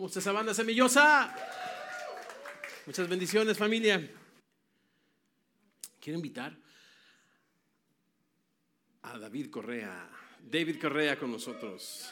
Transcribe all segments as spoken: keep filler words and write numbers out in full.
¿Cómo está esa banda semillosa? Muchas bendiciones, familia. Quiero invitar a David Correa. David Correa con nosotros.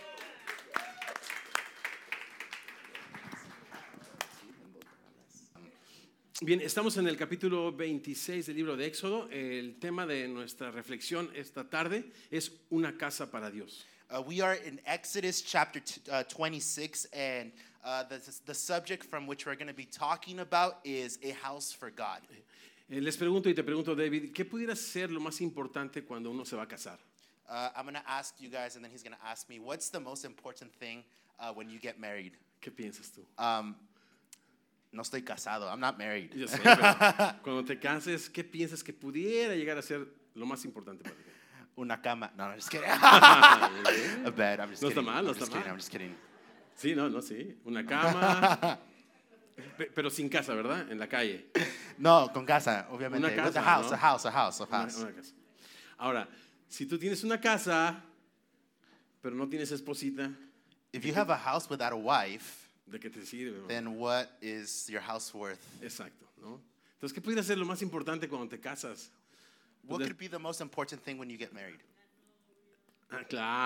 Bien, estamos en el capítulo veintiséis del libro de Éxodo. El tema de nuestra reflexión esta tarde es una casa para Dios. Uh, we are in Exodus chapter t- uh, twenty-six, and uh, the, the subject from which we're going to be talking about is a house for God. Eh, Les pregunto y te pregunto, David, ¿qué pudiera ser lo más importante cuando uno se va a casar? Uh, I'm going to ask you guys, and then he's going to ask me, what's the most important thing uh, when you get married? ¿Qué piensas tú? Um, no estoy casado. I'm not married. Yo sé, pero cuando te cases, ¿qué piensas que pudiera llegar a ser lo más importante para ti? Una cama. No, no, I'm just kidding. A bed. I'm just No está kidding. mal, no I'm just está kidding. mal. I'm just kidding. Sí, no, no, sí. Una cama, pe- pero sin casa, ¿verdad? En la calle. No, con casa, obviamente. Una With casa, a house, ¿no? a house, a house, a Una, house. una casa. Ahora, si tú tienes una casa, pero no tienes esposita, If you have a house without a wife, ¿de qué te sirve? ¿No? then what is your house worth? Exacto, ¿no? Entonces, ¿qué pudiera ser lo más importante cuando te casas? What could be the most important thing when you get married? Ah,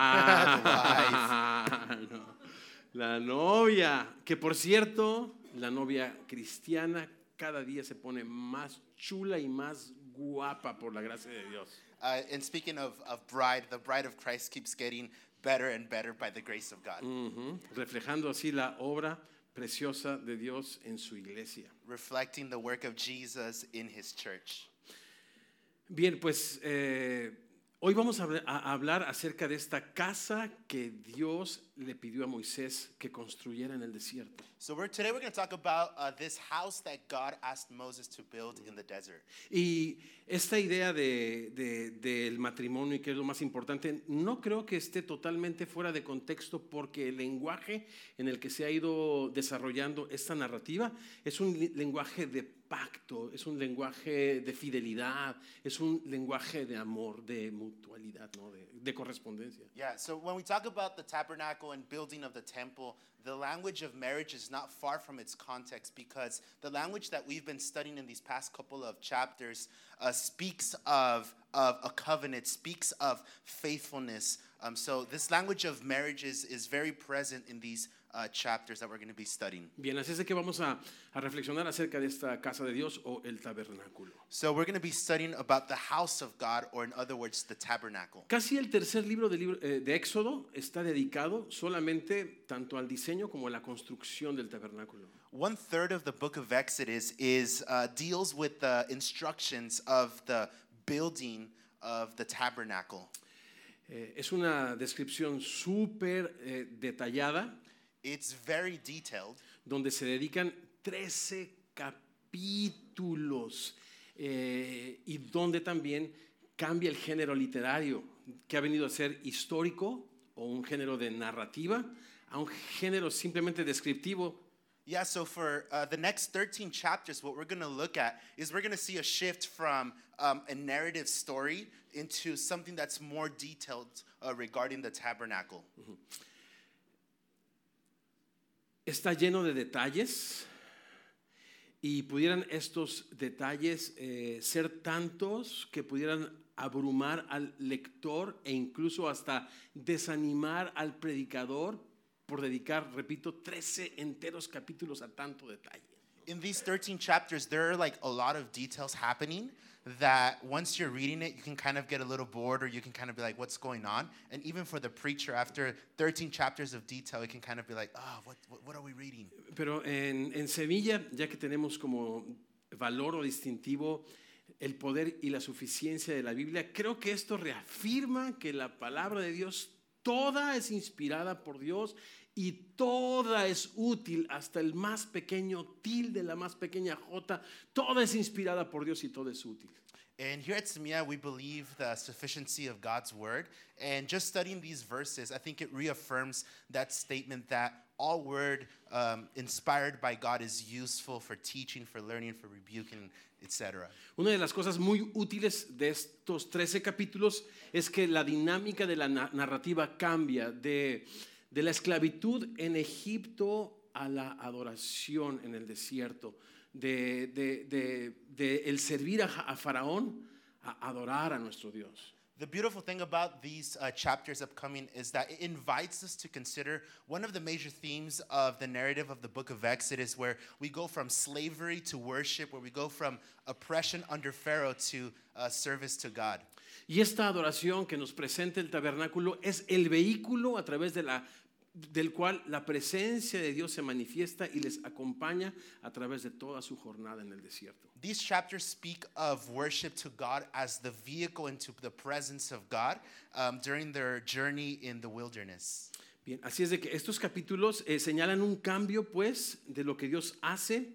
claro. La novia, que por cierto, la novia cristiana cada día se pone más chula y más guapa por la gracia de Dios. Uh, and speaking of, of bride, the bride of Christ keeps getting better and better by the grace of God. Ujú. Reflejando así la obra preciosa de Dios en su iglesia. Reflecting the work of Jesus in his church. Bien, pues eh, hoy vamos a, habl- a hablar acerca de esta casa que Dios le pidió a Moisés que construyera en el desierto. So we're, today we're going to talk about uh, this house that God asked Moses to build in the desert. Y esta idea de, de- del matrimonio y que es lo más importante, no creo que esté totalmente fuera de contexto porque el lenguaje en el que se ha ido desarrollando esta narrativa es un li- lenguaje de pacto, es un lenguaje de fidelidad, es un lenguaje de amor, de mutualidad, ¿no? de, de correspondencia. Yeah, so when we talk about the tabernacle and building of the temple, the language of marriage is not far from its context because the language that we've been studying in these past couple of chapters uh, speaks of, of a covenant, speaks of faithfulness. Um, so this language of marriage is, is very present in these uh, chapters that we're going to be studying. Bien, así es de que vamos a, a reflexionar acerca de esta casa de Dios o el tabernáculo. So we're going to be studying about the house of God, or in other words, the tabernacle. Casi el tercer libro de, libro, eh, de Éxodo está dedicado solamente tanto al diseño como a la construcción del tabernáculo. One third of the book of Exodus is uh, deals with the instructions of the building of the tabernacle. Eh, es una descripción súper eh, detallada It's very detailed, donde se dedican trece capítulos eh, y donde también cambia el género literario que ha venido a ser histórico o un género de narrativa a un género simplemente descriptivo. Yeah, so for uh, the next thirteen chapters, what we're going to look at is we're going to see a shift from um, a narrative story into something that's more detailed uh, regarding the tabernacle. Está lleno de detalles y pudieran estos detalles eh, ser tantos que pudieran abrumar al lector e incluso hasta desanimar al predicador por dedicar, repito, trece enteros capítulos a tanto detalle. In these thirteen chapters, there are like a lot of details happening that once you're reading it, you can kind of get a little bored, or you can kind of be like, what's going on? And even for the preacher, after thirteen chapters of detail, it can kind of be like, oh, what, what, what are we reading? Pero en, en Sevilla, ya que tenemos como valor o distintivo el poder y la suficiencia de la Biblia, creo que esto reafirma que la palabra de Dios toda es inspirada por Dios y toda es útil, hasta el más pequeño tilde, la más pequeña jota, toda es inspirada por Dios y toda es útil. And here at Semilla, we believe the sufficiency of God's word. And just studying these verses, I think it reaffirms that statement that all word um, inspired by God is useful for teaching, for learning, for rebuking, et cetera. Una de las cosas muy útiles de estos trece capítulos es que la dinámica de la na- narrativa cambia de, de la esclavitud en Egipto a la adoración en el desierto, de, de, de, de el servir a, a Faraón a adorar a nuestro Dios. The beautiful thing about these uh, chapters upcoming is that it invites us to consider one of the major themes of the narrative of the book of Exodus, where we go from slavery to worship, where we go from oppression under Pharaoh to uh, service to God. Y esta adoración que nos presenta el tabernáculo es el vehículo a través de la, del cual la presencia de Dios se manifiesta y les acompaña a través de toda su jornada en el desierto. These chapters speak of worship to God as the vehicle into the presence of God um, during their journey in the wilderness. Bien, así es de que estos capítulos eh, señalan un cambio, pues, de lo que Dios hace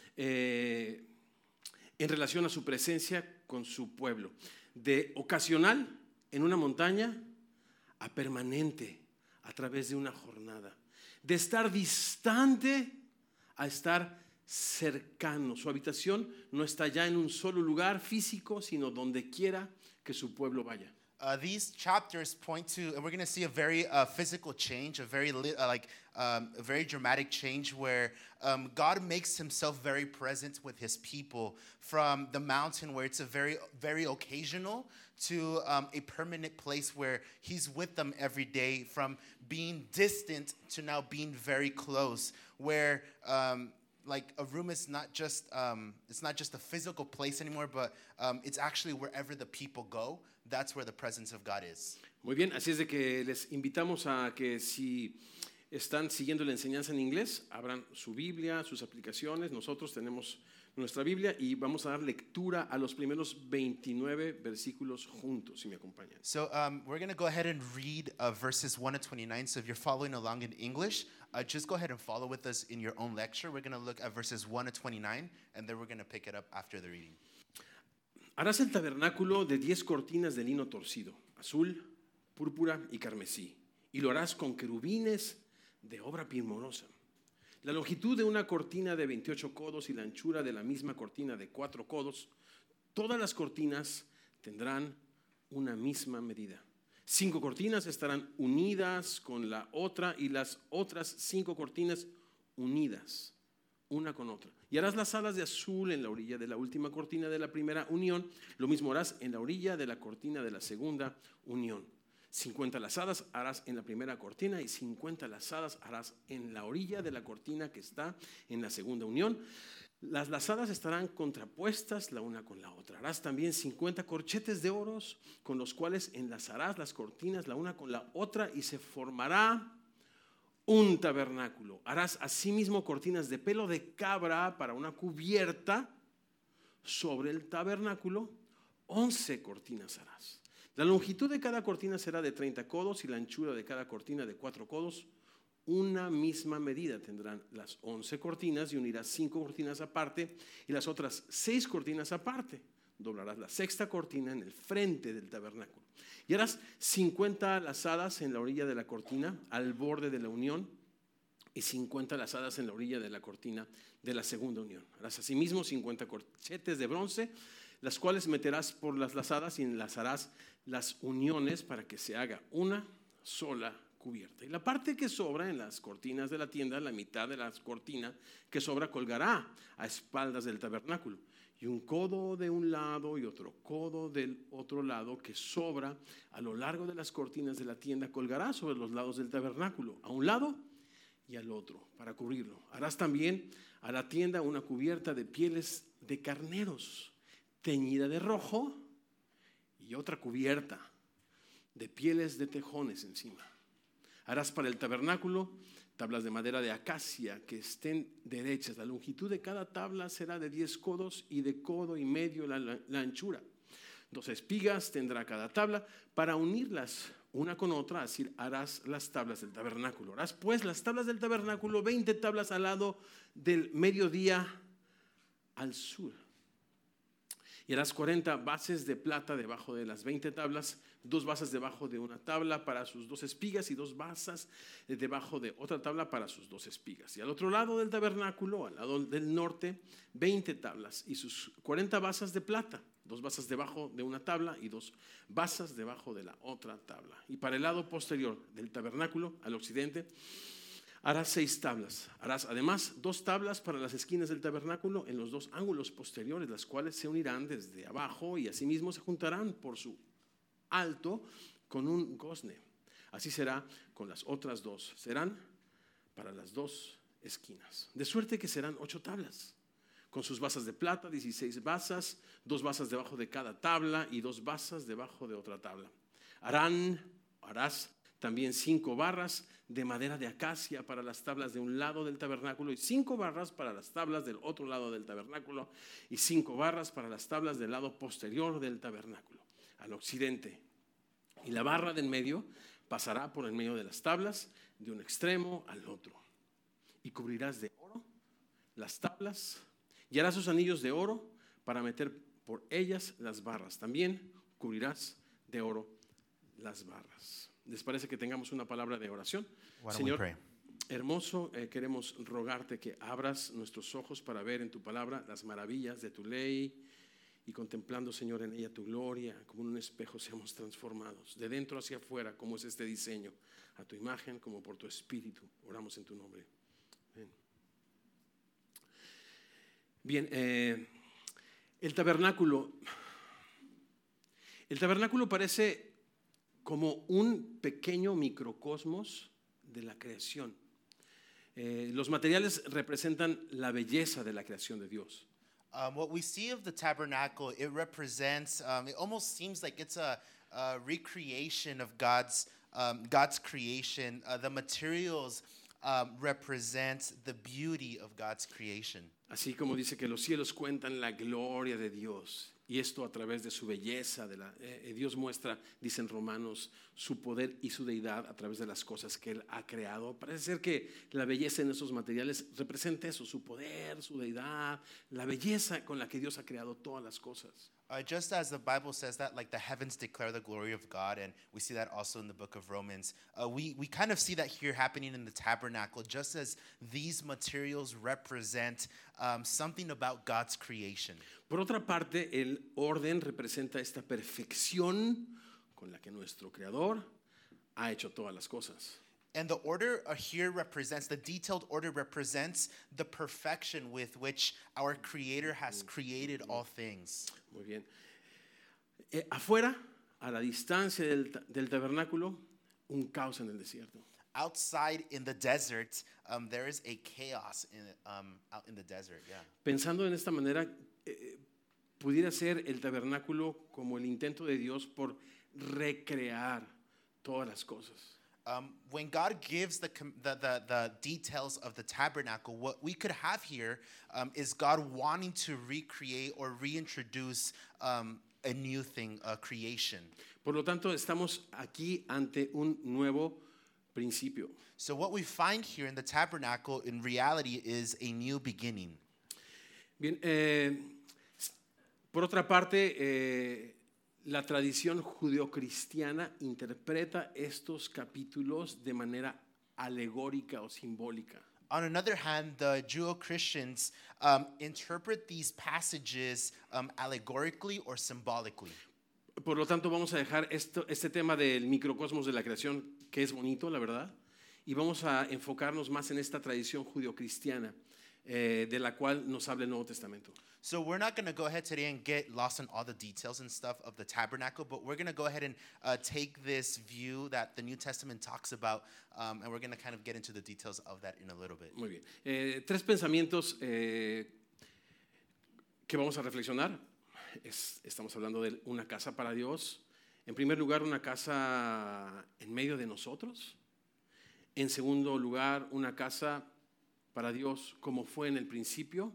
eh, en relación a su presencia con su pueblo. De ocasional en una montaña a permanente a través de una jornada. De estar distante a estar cercano. Su habitación no está ya en un solo lugar físico, sino donde quiera que su pueblo vaya. Uh, these chapters point to, and we're going to see a very uh, physical change, a very li- uh, like um, a very dramatic change where um, God makes Himself very present with His people from the mountain, where it's a very very occasional, to um, a permanent place where He's with them every day. From being distant to now being very close, where um, like a room is not just um, it's not just a physical place anymore, but um, it's actually wherever the people go. That's where the presence of God is. Muy bien, así es de que les invitamos a que si están siguiendo la enseñanza en inglés, abran su Biblia, sus aplicaciones. Nosotros tenemos nuestra Biblia y vamos a dar lectura a los primeros veintinueve versículos juntos, si me acompañan. So um, we're going to go ahead and read uh, verses one to twenty-nine. So if you're following along in English, uh, just go ahead and follow with us in your own lecture. We're going to look at verses one to twenty-nine, and then we're going to pick it up after the reading. Harás el tabernáculo de diez cortinas de lino torcido, azul, púrpura y carmesí, y lo harás con querubines de obra primorosa. La longitud de una cortina de veintiocho codos y la anchura de la misma cortina de cuatro codos, todas las cortinas tendrán una misma medida. Cinco cortinas estarán unidas con la otra y las otras cinco cortinas unidas una con otra. Y harás las alas de azul en la orilla de la última cortina de la primera unión. Lo mismo harás en la orilla de la cortina de la segunda unión. cincuenta lazadas harás en la primera cortina y cincuenta lazadas harás en la orilla de la cortina que está en la segunda unión. Las lazadas estarán contrapuestas la una con la otra. Harás también cincuenta corchetes de oros con los cuales enlazarás las cortinas la una con la otra y se formará un tabernáculo. Harás asimismo cortinas de pelo de cabra para una cubierta sobre el tabernáculo. Once cortinas harás. La longitud de cada cortina será de treinta codos y la anchura de cada cortina de cuatro codos. Una misma medida tendrán las once cortinas y unirás cinco cortinas aparte y las otras seis cortinas aparte. Doblarás la sexta cortina en el frente del tabernáculo. Y harás cincuenta lazadas en la orilla de la cortina al borde de la unión y cincuenta lazadas en la orilla de la cortina de la segunda unión. Harás asimismo cincuenta corchetes de bronce, las cuales meterás por las lazadas y enlazarás las uniones para que se haga una sola cubierta. Y la parte que sobra en las cortinas de la tienda, la mitad de la cortina que sobra colgará a espaldas del tabernáculo. Y un codo de un lado y otro codo del otro lado que sobra a lo largo de las cortinas de la tienda colgará sobre los lados del tabernáculo, a un lado y al otro, para cubrirlo. Harás también a la tienda una cubierta de pieles de carneros, teñida de rojo, y otra cubierta de pieles de tejones encima. Harás para el tabernáculo tablas de madera de acacia que estén derechas. La longitud de cada tabla será de diez codos y de codo y medio la, la, la anchura. Dos espigas tendrá cada tabla para unirlas una con otra, así harás las tablas del tabernáculo. Harás pues las tablas del tabernáculo, veinte tablas al lado del mediodía al sur. Y harás cuarenta bases de plata debajo de las veinte tablas, dos basas debajo de una tabla para sus dos espigas y dos basas debajo de otra tabla para sus dos espigas. Y al otro lado del tabernáculo, al lado del norte, veinte tablas y sus cuarenta basas de plata. dos basas debajo de una tabla y dos basas debajo de la otra tabla. Y para el lado posterior del tabernáculo, al occidente, harás seis tablas. Harás además dos tablas para las esquinas del tabernáculo en los dos ángulos posteriores, las cuales se unirán desde abajo y asimismo se juntarán por su alto con un gozne. Así será con las otras dos. Serán para las dos esquinas. De suerte que serán ocho tablas, con sus basas de plata, dieciséis basas, dos basas debajo de cada tabla y dos basas debajo de otra tabla. Harán, harás también cinco barras de madera de acacia para las tablas de un lado del tabernáculo y cinco barras para las tablas del otro lado del tabernáculo y cinco barras para las tablas del lado posterior del tabernáculo, al occidente. Y la barra del medio pasará por el medio de las tablas de un extremo al otro. Y cubrirás de oro las tablas y harás sus anillos de oro para meter por ellas las barras. También cubrirás de oro las barras. ¿Les parece que tengamos una palabra de oración? Señor hermoso, eh, queremos rogarte que abras nuestros ojos para ver en tu palabra las maravillas de tu ley y contemplando, Señor, en ella tu gloria, como en un espejo seamos transformados, de dentro hacia afuera, como es este diseño, a tu imagen, como por tu espíritu. Oramos en tu nombre. Amén. Bien, eh, el tabernáculo. El tabernáculo parece como un pequeño microcosmos de la creación. Eh, los materiales representan la belleza de la creación de Dios. Um, what we see of the tabernacle, it represents, um, it almost seems like it's a, a recreation of God's, um, God's creation. Uh, the materials um, represent the beauty of God's creation. Así como dice que los cielos cuentan la gloria de Dios. Y esto a través de su belleza, de la, eh, Dios muestra, dicen Romanos, su poder y su deidad a través de las cosas que Él ha creado. Parece ser que la belleza en esos materiales representa eso, su poder, su deidad, la belleza con la que Dios ha creado todas las cosas. Uh, just as the Bible says that, like the heavens declare the glory of God, and we see that also in the book of Romans, uh, we, we kind of see that here happening in the tabernacle, just as these materials represent um, something about God's creation. Por otra parte, el orden representa esta perfección con la que nuestro Creador ha hecho todas las cosas. And the order uh, here represents, the detailed order represents the perfection with which our Creator has created all things. Muy bien. Eh, afuera, a la distancia del, del tabernáculo, un caos en el desierto. Outside in the desert, um, there is a chaos in, um, out in the desert, yeah. Pensando en esta manera, eh, pudiera ser el tabernáculo como el intento de Dios por recrear todas las cosas. Um, when God gives the, the, the, the details of the tabernacle, what we could have here um, is God wanting to recreate or reintroduce um, a new thing, a creation. Por lo tanto, estamos aquí ante un nuevo principio. So what we find here in the tabernacle in reality is a new beginning. Bien, eh, por otra parte, eh, la tradición judeocristiana interpreta estos capítulos de manera alegórica o simbólica. On another hand, the Judeo-Christians um, interpret these passages um, allegorically or symbolically. Por lo tanto, vamos a dejar esto, este tema del microcosmos de la creación, que es bonito, la verdad, y vamos a enfocarnos más en esta tradición judeocristiana, eh, de la cual nos habla el Nuevo Testamento. So we're not going to go ahead today and get lost in all the details and stuff of the tabernacle, but we're going to go ahead and uh, take this view that the New Testament talks about, um, and we're going to kind of get into the details of that in a little bit. Muy bien. Eh, tres pensamientos eh, que vamos a reflexionar. Es, estamos hablando de una casa para Dios. En primer lugar, una casa en medio de nosotros. En segundo lugar, una casa para Dios como fue en el principio.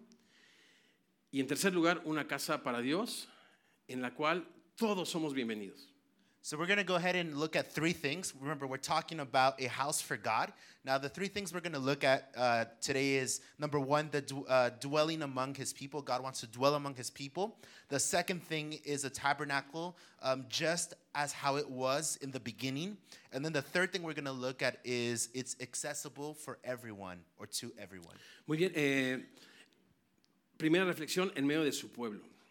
Y en tercer lugar, una casa para Dios en la cual todos somos bienvenidos. So we're going to go ahead and look at three things. Remember, we're talking about a house for God. Now, the three things we're going to look at uh, today is, number one, the d- uh, dwelling among his people. God wants to dwell among his people. The second thing is a tabernacle, um, just as how it was in the beginning. And then the third thing we're going to look at is it's accessible for everyone or to everyone. Muy bien. Eh, primera reflexión en medio de su pueblo.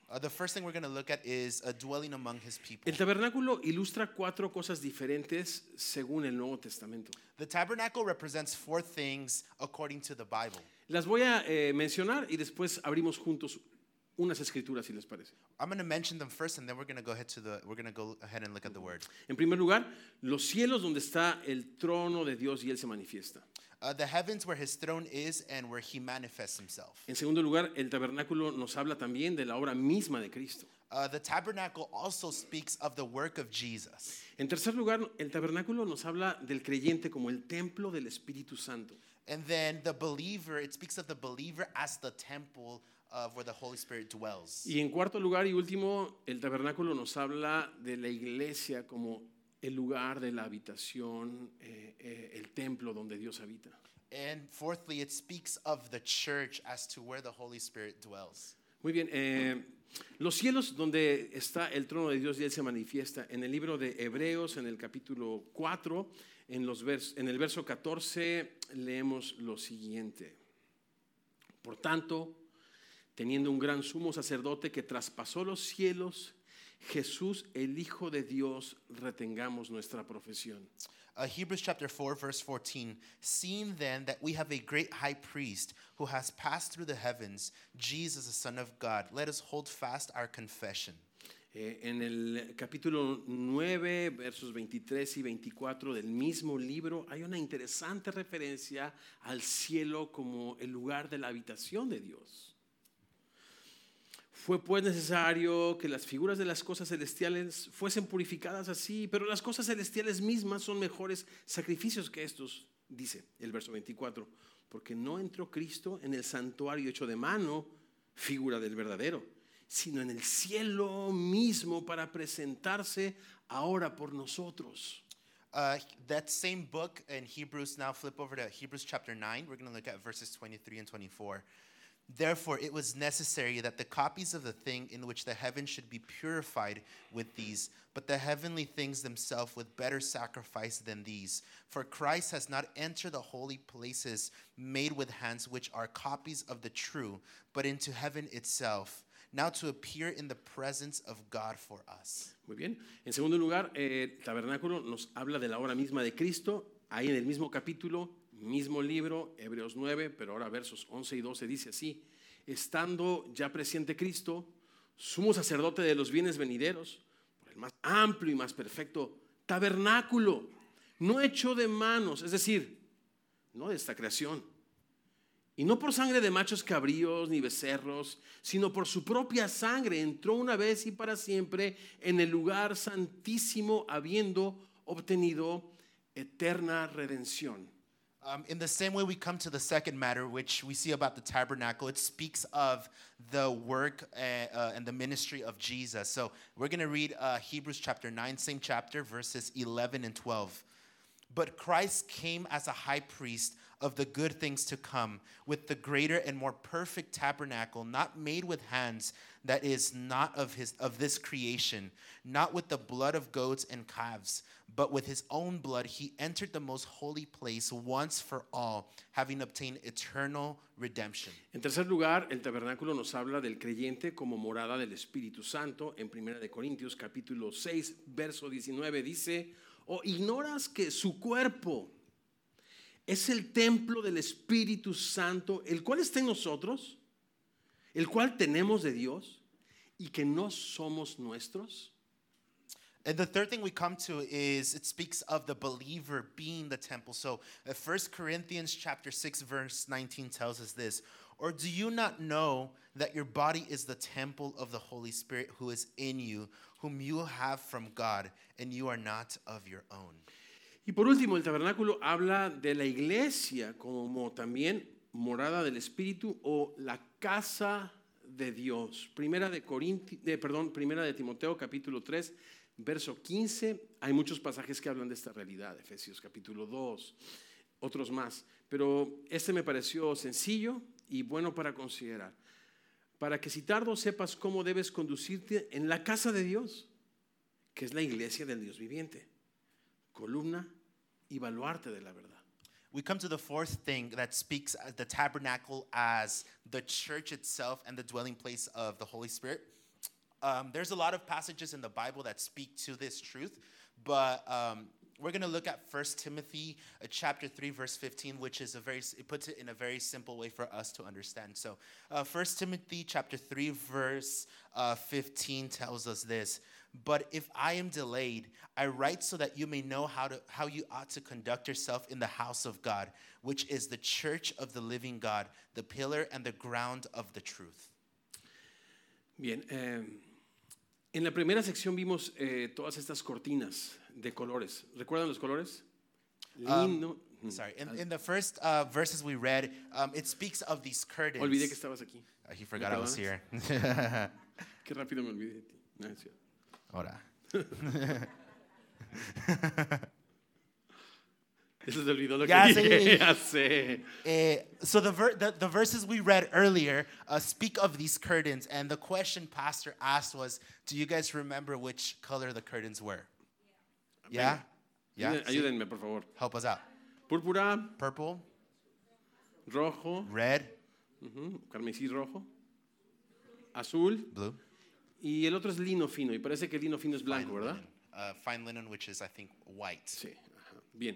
Uh, the first thing we're going to look at is a dwelling among his people. El tabernáculo ilustra cuatro cosas diferentes según el Nuevo Testamento. The tabernacle represents four things according to the Bible. Las voy a eh, mencionar y después abrimos juntos unas escrituras, si les parece. I'm going to mention them first, and then we're going to go ahead to the we're going to go ahead and look at the word. En primer lugar, los cielos donde está el trono de Dios y él se manifiesta. Uh, the heavens where his throne is and where he manifests himself. En segundo lugar, el tabernáculo nos habla también de la obra misma de Cristo. Uh, the tabernacle also speaks of the work of Jesus. En tercer lugar, el tabernáculo nos habla del creyente como el templo del Espíritu Santo. And then the believer, it speaks of the believer as the temple of where the Holy Spirit dwells. Y en cuarto lugar y último, el tabernáculo nos habla de la iglesia como el lugar de la habitación, eh, eh, el templo donde Dios habita. And fourthly, it speaks of the church as to where the Holy Spirit dwells. Muy bien, eh, los cielos donde está el trono de Dios y él se manifiesta. En el libro de Hebreos, en el capítulo cuatro, en, los vers- en el verso catorce, leemos lo siguiente. Por tanto, teniendo un gran sumo sacerdote que traspasó los cielos, Jesús, el Hijo de Dios, retengamos nuestra profesión. Uh, Hebrews chapter four, verse fourteen. Seeing then that we have a great high priest who has passed through the heavens, Jesus, the Son of God, let us hold fast our confession. Eh, en el capítulo nueve, versos veintitrés y veinticuatro del mismo libro, hay una interesante referencia al cielo como el lugar de la habitación de Dios. Fue pues necesario que las figuras de las cosas celestiales fuesen purificadas así, pero las cosas celestiales mismas son mejores sacrificios que estos, dice el verso veinticuatro, porque no entró Cristo en el santuario hecho de mano, figura del verdadero, sino en el cielo mismo para presentarse ahora por nosotros. Uh, that same book in Hebrews, now flip over to Hebrews chapter nine. We're going to look at verses twenty-three and twenty-four. Therefore, it was necessary that the copies of the thing in which the heavens should be purified with these, but the heavenly things themselves with better sacrifice than these. For Christ has not entered the holy places made with hands, which are copies of the true, but into heaven itself, now to appear in the presence of God for us. Muy bien. En segundo lugar, eh, el tabernáculo nos habla de la obra misma de Cristo. Ahí en el mismo capítulo, mismo libro, Hebreos nueve, pero ahora versos once y doce dice así: estando ya presente Cristo, sumo sacerdote de los bienes venideros, por el más amplio y más perfecto tabernáculo, no hecho de manos, es decir, no de esta creación, y no por sangre de machos cabríos ni becerros, sino por su propia sangre, entró una vez y para siempre en el lugar santísimo, habiendo obtenido eterna redención. Um, in the same way, we come to the second matter, which we see about the tabernacle. It speaks of the work uh, uh, and the ministry of Jesus. So we're going to read uh, Hebrews chapter nine, same chapter, verses eleven and twelve. But Christ came as a high priest of the good things to come, with the greater and more perfect tabernacle, not made with hands, that is not of his of this creation, not with the blood of goats and calves, but with his own blood he entered the most holy place once for all, having obtained eternal redemption. En tercer lugar, el tabernáculo nos habla del creyente como morada del Espíritu Santo. En primera de Corintios capítulo seis, verso diecinueve dice: ¿o ignoras que su cuerpo es el templo del Espíritu Santo, el cual está en nosotros, el cual tenemos de Dios y que no somos nuestros? And the third thing we come to is it speaks of the believer being the temple. So uh, First Corinthians chapter six verse nineteen tells us this: or do you not know that your body is the temple of the Holy Spirit who is in you, whom you have from God, and you are not of your own? Y por último, el tabernáculo habla de la iglesia como también morada del Espíritu o la casa de Dios. Primera de Corinti, de, perdón, Primera de Timoteo capítulo tres, verso quince. Hay muchos pasajes que hablan de esta realidad. Efesios capítulo dos, otros más. Pero este me pareció sencillo y bueno para considerar. Para que si tardo sepas cómo debes conducirte en la casa de Dios, que es la iglesia del Dios viviente, columna y baluarte de la verdad. We come to the fourth thing that speaks of the tabernacle as the church itself and the dwelling place of the Holy Spirit. Um, there's a lot of passages in the Bible that speak to this truth, but um, we're going to look at First Timothy uh, chapter three, verse fifteen, which is a very, it puts it in a very simple way for us to understand. So uh, First Timothy chapter three, verse uh, fifteen tells us this: "But if I am delayed, I write so that you may know how to how you ought to conduct yourself in the house of God, which is the church of the living God, the pillar and the ground of the truth." Bien, eh, en la primera sección vimos eh, todas estas cortinas de colores. ¿Recuerdan los colores? Lindo. Um, sorry, in, in the first uh, verses we read, um, it speaks of these curtains. Olvidé que estabas aquí. Uh, he forgot I was here. Qué rápido me olvidé de ti. No, es cierto. Ahora. Eso se olvidó lo Ya que sé. dije. Ya sé. Eh, so the, ver- the the verses we read earlier uh, speak of these curtains, and the question Pastor asked was, "Do you guys remember which color the curtains were?" Yeah, yeah. Ayuden- See? Ayúdenme, por favor. Help us out. Púrpura, Purple, rojo, red, ujú, carmesí rojo, azul, blue. y el otro es lino fino. Y parece que el lino fino es blanco, Fine ¿verdad? linen. Uh, fine linen, which is I think white. Sí. Ajá. Bien.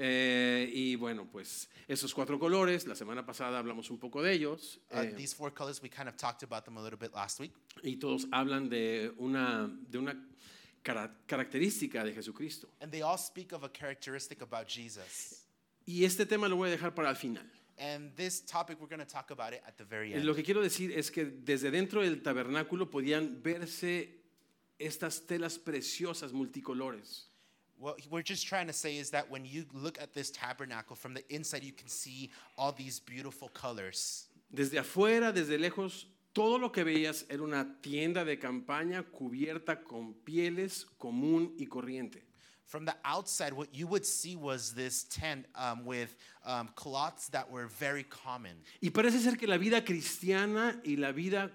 Eh, y bueno, pues esos cuatro colores, la semana pasada hablamos un poco de ellos. Uh, eh, these four colors, we kind of talked about them a little bit last week. y todos hablan de una, de una cara- característica de Jesucristo. And they all speak of a characteristic about Jesus. Y este tema lo voy a dejar para el final. And this topic, we're going to talk about it at the very Eh, end. Lo que quiero decir es que desde dentro del tabernáculo podían verse estas telas preciosas multicolores. What we're just trying to say is that when you look at this tabernacle from the inside, you can see all these beautiful colors. Desde afuera, desde lejos, todo lo que veías era una tienda de campaña cubierta con pieles común y corriente. From the outside, what you would see was this tent um, with um, cloths that were very common. Y parece ser que la vida cristiana y la vida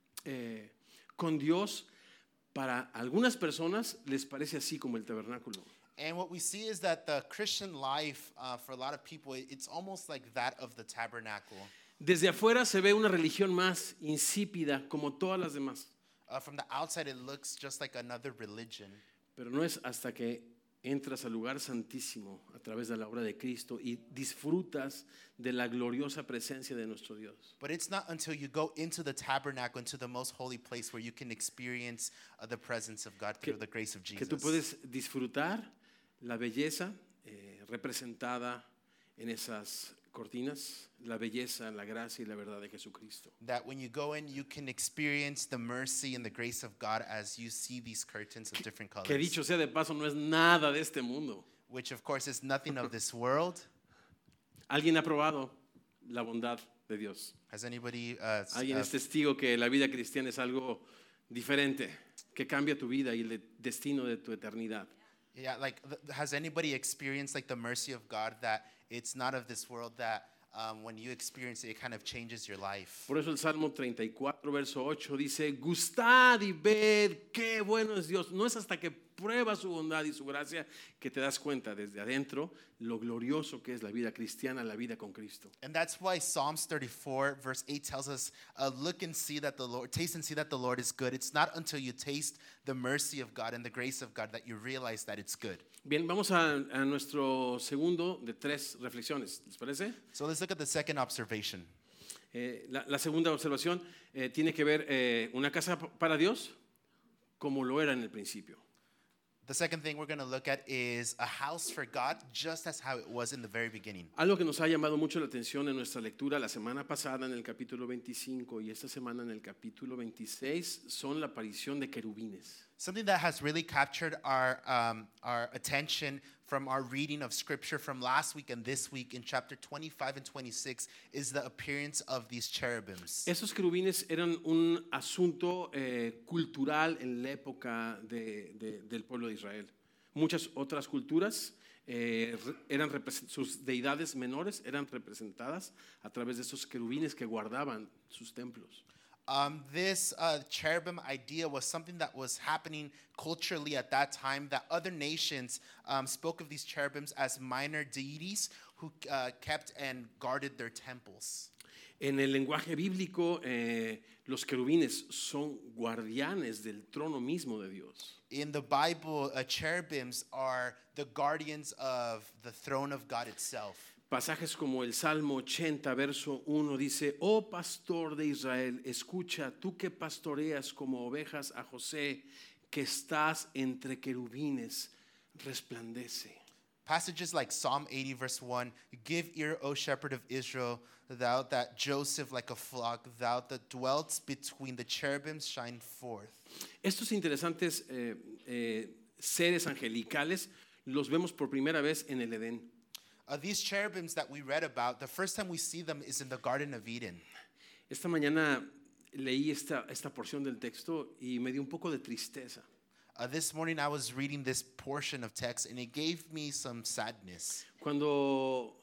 eh, con Dios, para algunas personas les parece así como el tabernáculo. And what we see is that the Christian life, uh, for a lot of people, it- it's almost like that of the tabernacle. Desde afuera se ve una religión más insípida como todas las demás, Uh, from the outside, it looks just like another religion. pero no es hasta que entras al lugar santísimo a través de la obra de Cristo y disfrutas de la gloriosa presencia de nuestro Dios. But it's not until you go into the tabernacle, into the most holy place, where you can experience uh, the presence of God through the grace of Que tú Jesus. puedes disfrutar la belleza eh, representada en esas cortinas, la belleza, la gracia y la verdad de Jesucristo. That when you go in, you can experience the mercy and the grace of God as you see these curtains of different colors. Que dicho sea de paso, no es nada de este mundo. Which, of course, is nothing of this world. ¿Alguien ha probado la bondad de Dios? Has anybody uh, s- ¿Alguien uh, es testigo que la vida cristiana es algo diferente, que cambia tu vida y el de- destino de tu eternidad? yeah, like, th- has anybody experienced like the mercy of God, that it's not of this world, that um, when you experience it, it kind of changes your life? Por eso el Salmo treinta y cuatro, verso ocho dice, gustad y ved qué bueno es Dios. No es hasta que pruebas su bondad y su gracia que te das cuenta desde adentro lo glorioso que es la vida cristiana, la vida con Cristo. And that's why Psalms thirty-four, verse eight tells us, uh, look and see that the Lord, taste and see that the Lord is good. It's not until you taste the mercy of God and the grace of God that you realize that it's good. Bien, vamos a, a nuestro segundo de tres reflexiones, ¿les parece? So let's look at the second observation. Eh, la, la segunda observación eh, tiene que ver eh, una casa p- para Dios como lo era en el principio. The second thing we're going to look at is a house for God, just as how it was in the very beginning. Algo que nos ha llamado mucho la atención en nuestra lectura la semana pasada en el capítulo veinticinco y esta semana en el capítulo veintiséis son la aparición de querubines. Something that has really captured our, um, our attention from our reading of scripture from last week and this week in chapter twenty-five and twenty-six is the appearance of these cherubims. Esos querubines eran un asunto eh, cultural en la época de- de- del pueblo de Israel. Muchas otras culturas eh, re- eran represent- sus deidades menores eran representadas a través de esos querubines que guardaban sus templos. Um, this uh, cherubim idea was something that was happening culturally at that time, that other nations um, spoke of these cherubims as minor deities who uh, kept and guarded their temples. En el lenguaje bíblico, eh, los querubines son guardianes del trono mismo de Dios. In the Bible, uh, cherubims are the guardians of the throne of God itself. Pasajes como el Salmo ochenta, verso uno dice: Oh pastor de Israel, escucha, tú que pastoreas como ovejas a José, que estás entre querubines, resplandece. Passages like Psalm eighty, verse one, give ear, O shepherd of Israel, thou that Joseph like a flock, thou that dwelt between the cherubims, shine forth. Estos interesantes eh, eh, seres angelicales los vemos por primera vez en el Edén. Uh, these cherubims that we read about, the first time we see them is in the Garden of Eden. Esta mañana leí esta, esta porción del texto y me dio un poco de tristeza. Uh, this morning I was reading this portion of text and it gave me some sadness. Cuando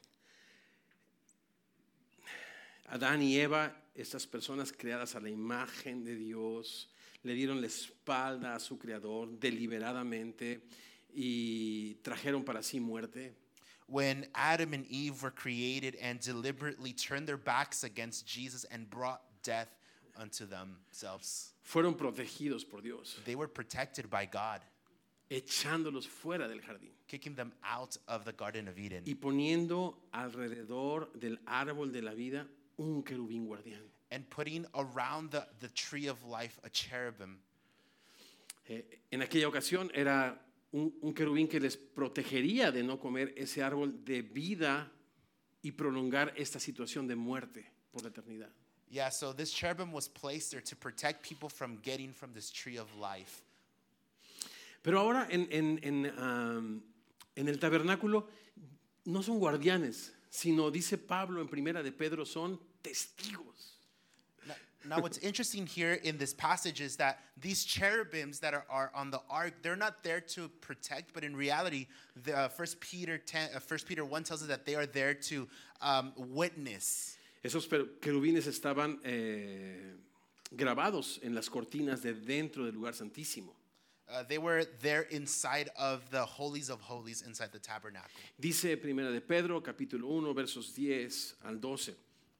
Adán y Eva, estas personas creadas a la imagen de Dios, le dieron la espalda a su creador deliberadamente y trajeron para sí muerte. When Adam and Eve were created and deliberately turned their backs against Jesus and brought death unto themselves, Fueron protegidos por Dios, they were protected by God, echándolos fuera del jardín kicking them out of the Garden of Eden y poniendo alrededor del árbol de la vida un querubín guardián. and putting around the, the tree of life a cherubim. Eh, en aquella ocasión era un, un querubín que les protegería de no comer ese árbol de vida y prolongar esta situación de muerte por la eternidad. Yeah, so this cherubim was placed there to protect people from getting from this tree of life. Pero ahora en, en, en, um, en el tabernáculo no son guardianes, sino, dice Pablo en Primera de Pedro, son testigos. Now, now what's interesting here in this passage is that these cherubims that are, are on the ark, they're not there to protect, but in reality, the, uh, First Peter ten, uh, First Peter one tells us that they are there to um, witness. Esos querubines estaban eh, grabados en las cortinas de dentro del lugar santísimo. Uh, they were there inside of the holies of holies, inside the tabernacle. Dice Primera de Pedro, capítulo uno, versos diez al doce.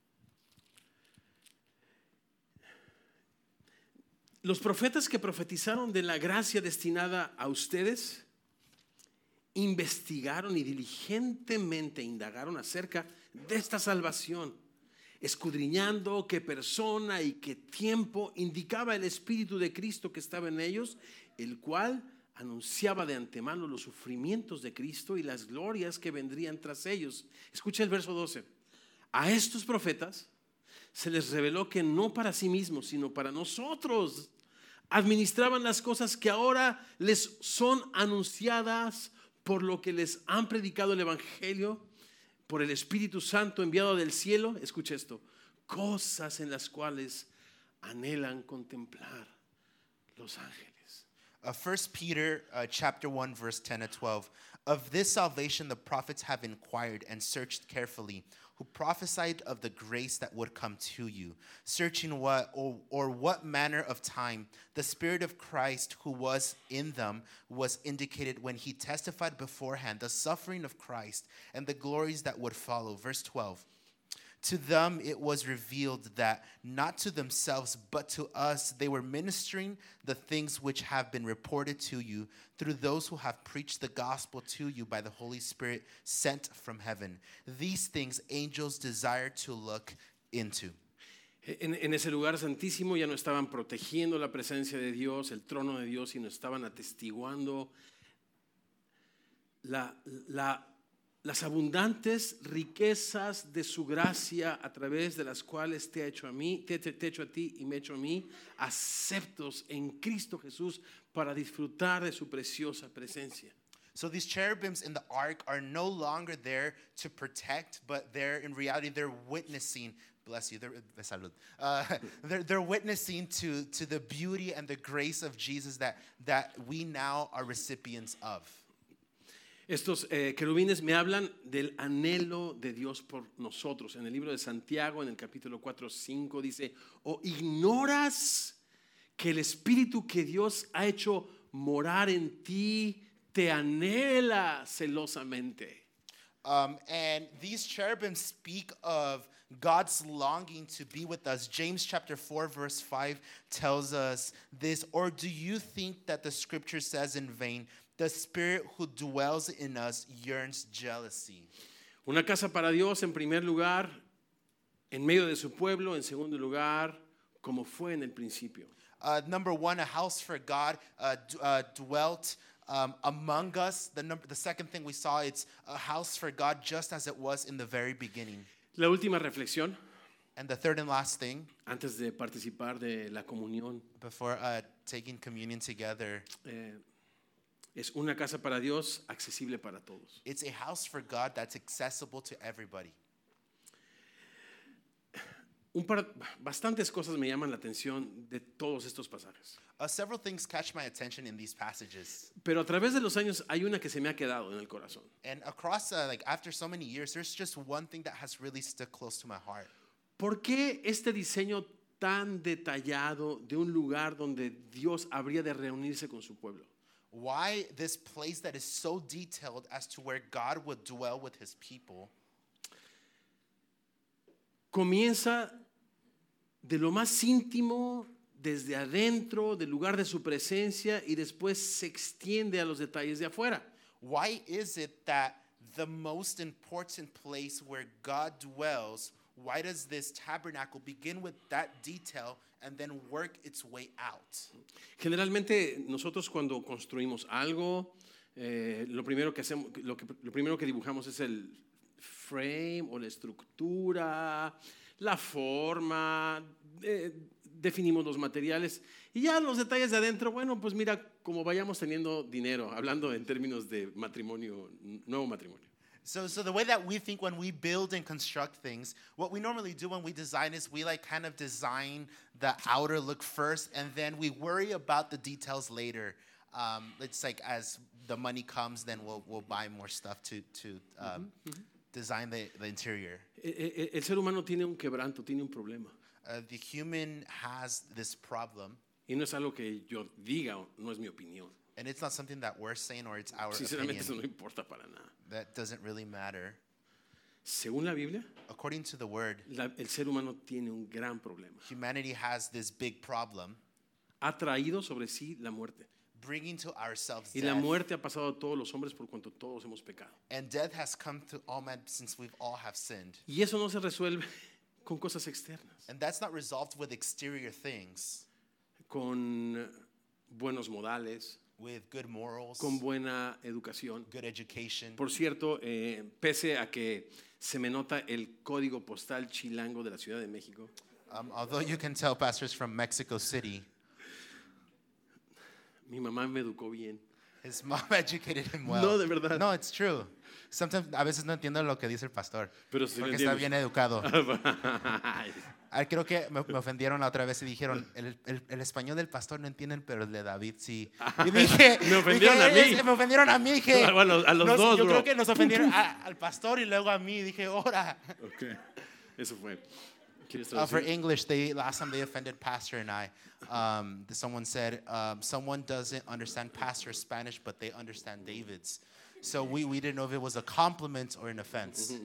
Los profetas que profetizaron de la gracia destinada a ustedes investigaron y diligentemente indagaron acerca de esta salvación, escudriñando qué persona y qué tiempo indicaba el Espíritu de Cristo que estaba en ellos, el cual anunciaba de antemano los sufrimientos de Cristo y las glorias que vendrían tras ellos. Escucha el verso doce. A estos profetas se les reveló que no para sí mismos, sino para nosotros administraban las cosas que ahora les son anunciadas por lo que les han predicado el Evangelio, por el Espíritu Santo enviado del cielo. Escucha esto: cosas en las cuales anhelan contemplar los ángeles. Uh, First Peter uh, chapter one, verse ten to twelve. Of this salvation the prophets have inquired and searched carefully, who prophesied of the grace that would come to you, searching what or, or what manner of time the Spirit of Christ who was in them was indicated when he testified beforehand the suffering of Christ and the glories that would follow. Verse twelve. To them it was revealed that not to themselves but to us they were ministering the things which have been reported to you through those who have preached the gospel to you by the Holy Spirit sent from heaven. These things angels desire to look into. En, en ese lugar santísimo ya no estaban protegiendo la presencia de Dios, el trono de Dios, sino estaban atestiguando la, la las abundantes riquezas de su gracia a través de las cuales te ha hecho a mí, te, te, te hecho a ti y me hecho a mí, aceptos en Cristo Jesús para disfrutar de su preciosa presencia. So these cherubims in the ark are no longer there to protect, but they're in reality they're witnessing. Bless you. They're, uh, they're, they're witnessing to, to the beauty and the grace of Jesus that, that we now are recipients of. Estos eh, querubines me hablan del anhelo de Dios por nosotros. En el libro de Santiago, en el capítulo cuatro, cinco, dice: ¿o ignoras que el Espíritu que Dios ha hecho morar en ti te anhela celosamente? Um, and these cherubim speak of God's longing to be with us. James chapter four verse five tells us this, or do you think that the scripture says in vain, the Spirit who dwells in us yearns jealousy? Una casa para Dios en primer lugar, en medio de su pueblo, en segundo lugar, como fue en el principio. Uh, number one, a house for God uh, d- uh, dwelt um, among us. The, number, the second thing we saw, it's a house for God just as it was in the very beginning. La última reflexión, And the third and last thing, antes de participar de la comunión, before uh, taking communion together, eh, es una casa para Dios accesible para todos. it's a house for God that's accessible to everybody. Un par, bastantes cosas me llaman la atención de todos estos pasajes. Uh, several things catch my attention in these passages. Pero a través de los años hay una que se me ha quedado en el corazón. And across, uh, like after so many years, there's just one thing that has really stuck close to my heart. ¿Por qué este diseño tan detallado de un lugar donde Dios habría de reunirse con su pueblo? Why this place that is so detailed as to where God would dwell with his people? Comienza de lo más íntimo, desde adentro, del lugar de su presencia, y después se extiende a los detalles de afuera. Why is it that the most important place where God dwells, why does this tabernacle begin with that detail and then work its way out? Generalmente nosotros cuando construimos algo, eh, lo primero que hacemos, lo, que, lo primero que dibujamos es el frame o la estructura, la forma, eh, definimos los materiales y ya los detalles de adentro, bueno, pues mira, como vayamos teniendo dinero, hablando en términos de matrimonio, nuevo matrimonio. So, so the way that we think when we build and construct things, what we normally do when we design is we like kind of design the outer look first, and then we worry about the details later. Um, it's like as the money comes, then we'll we'll buy more stuff to to um, mm-hmm. design the, the interior. El, el ser humano tiene un quebranto, tiene un problema. Uh, the human has this problem. Y no es algo que yo diga, no es mi opinión. And it's not something that we're saying or it's our Sinceramente, opinion. eso no importa para nada. That doesn't really matter. Según la Biblia, According to the word, la, el ser humano tiene un gran problema. humanity has this big problem, Ha traído sobre sí la muerte. bringing to ourselves Y death. la muerte ha pasado a todos los hombres por cuanto todos hemos pecado. And death has come to all men since we've all have sinned. Y eso no se resuelve con cosas externas, And that's not resolved with exterior things, con buenos modales, with good morals, con buena educación. good education. Por cierto, eh, pese a que se me nota el código postal chilango de la Ciudad de México, Um, although you can tell pastors from Mexico City, mi mamá me educó bien. his mom educated him well. No, de verdad. No, it's true. Sometimes, a veces no entiendo lo que dice el pastor, Pero sí lo porque está entiendo. bien educado. Ay, Ah, creo que me, me ofendieron la otra vez y dijeron, el, el, el español del pastor no entienden, pero el de David sí. Y dije, Me ofendieron dije, a mí. "Es- me ofendieron a mí, dije. Bueno, a los nos- dos, Yo bro. creo que nos ofendieron a- al pastor y luego a mí. Dije, ora. ok, eso fue. ¿Quieres Uh, for traducir? English, they last time they offended Pastor and I. Um, someone said, um, someone doesn't understand Pastor's Spanish, but they understand David's. So we, we didn't know if it was a compliment or an offense.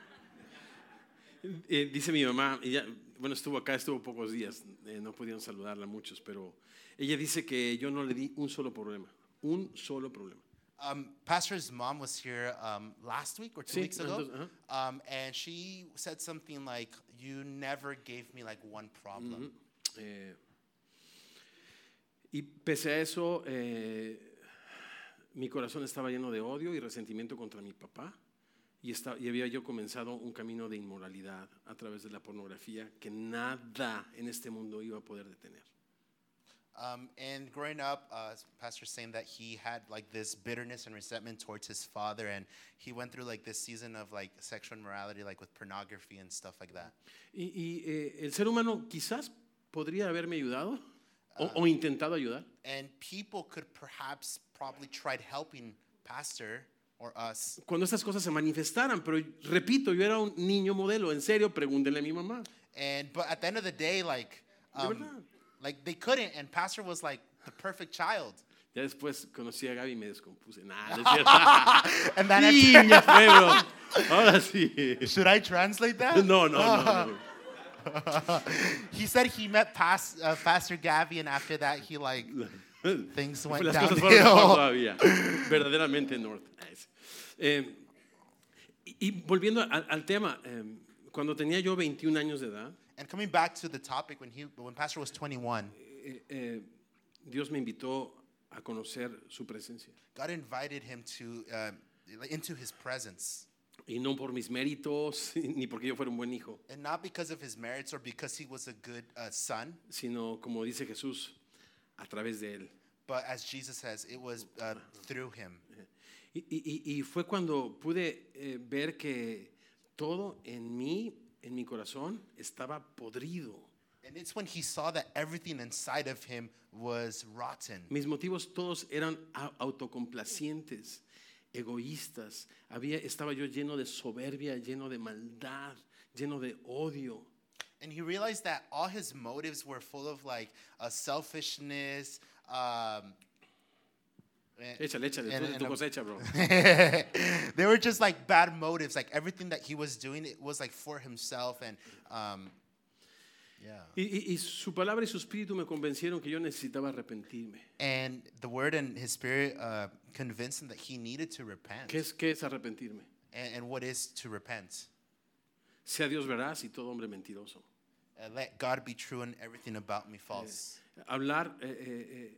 Eh, dice mi mamá, ella, bueno, estuvo acá, estuvo pocos días, eh, no pudieron saludarla muchos, pero ella dice que yo no le di un solo problema, un solo problema. Um, Pastor's mom was here um, last week or two Sí, weeks ago, entonces, um, and she said something like, "You never gave me like one problem." Eh, y pese a eso, eh, mi corazón estaba lleno de odio y resentimiento contra mi papá. Y, está, y había yo comenzado un camino de inmoralidad a través de la pornografía que nada en este mundo iba a poder detener. Um, and growing up, uh, Pastor's saying that he had like this bitterness and resentment towards his father, and he went through like this season of like sexual immorality, like with pornography and stuff like that. Y, y eh, el ser humano quizás podría haberme ayudado o, o intentado ayudar. And people could perhaps probably tried helping Pastor or us. Cuando estas cosas se manifestaran, pero repito, yo era un niño modelo, en serio, pregúntenle a mi mamá. And but at the end of the day, like, De um, verdad. like they couldn't. And Pastor was like the perfect child. Ya después conocí a Gaby y me descompuse. Nah, no es cierto. And then Sí, ya fue, bro. Ahora sí. Should I translate that? No, no, no, no. He said he met past, uh, Pastor Gavin, and after that he like things went Las cosas fueron mejor downhill. todavía. Verdaderamente North. Eh, y, y volviendo al, al tema, eh, cuando tenía yo veintiún años de edad, And coming back to the topic, when he when Pastor was twenty-one, eh, eh, Dios me invitó a conocer su presencia. God invited him to uh, into his presence. Y no por mis méritos, ni porque yo fuera un buen hijo, And not because of his merits or because he was a good uh, son, sino, como dice Jesús, a través de él. but as Jesus says, it was uh, through him. Y, y- y fue cuando pude eh, ver que todo en mí, en mi corazón, estaba podrido. And it's when he saw that everything inside of him was rotten. Mis motivos todos eran a- autocomplacientes, egoístas. Había, estaba yo lleno de soberbia, lleno de maldad, lleno de odio. And he realized that all his motives were full of like uh, selfishness. Um, and- Échale, échale, and- tú de and tu a- cosecha, bro. they were just like bad motives. Like everything that he was doing, it was like for himself. And um, yeah. Y, y- y su palabra y su espíritu me convencieron que yo necesitaba arrepentirme. And the word and his spirit uh, convinced him that he needed to repent. ¿Qué es, qué es arrepentirme? And, and what is to repent? Sea Dios veraz y todo hombre mentiroso. Uh, let God be true and everything about me false. Hablar eh, eh, eh,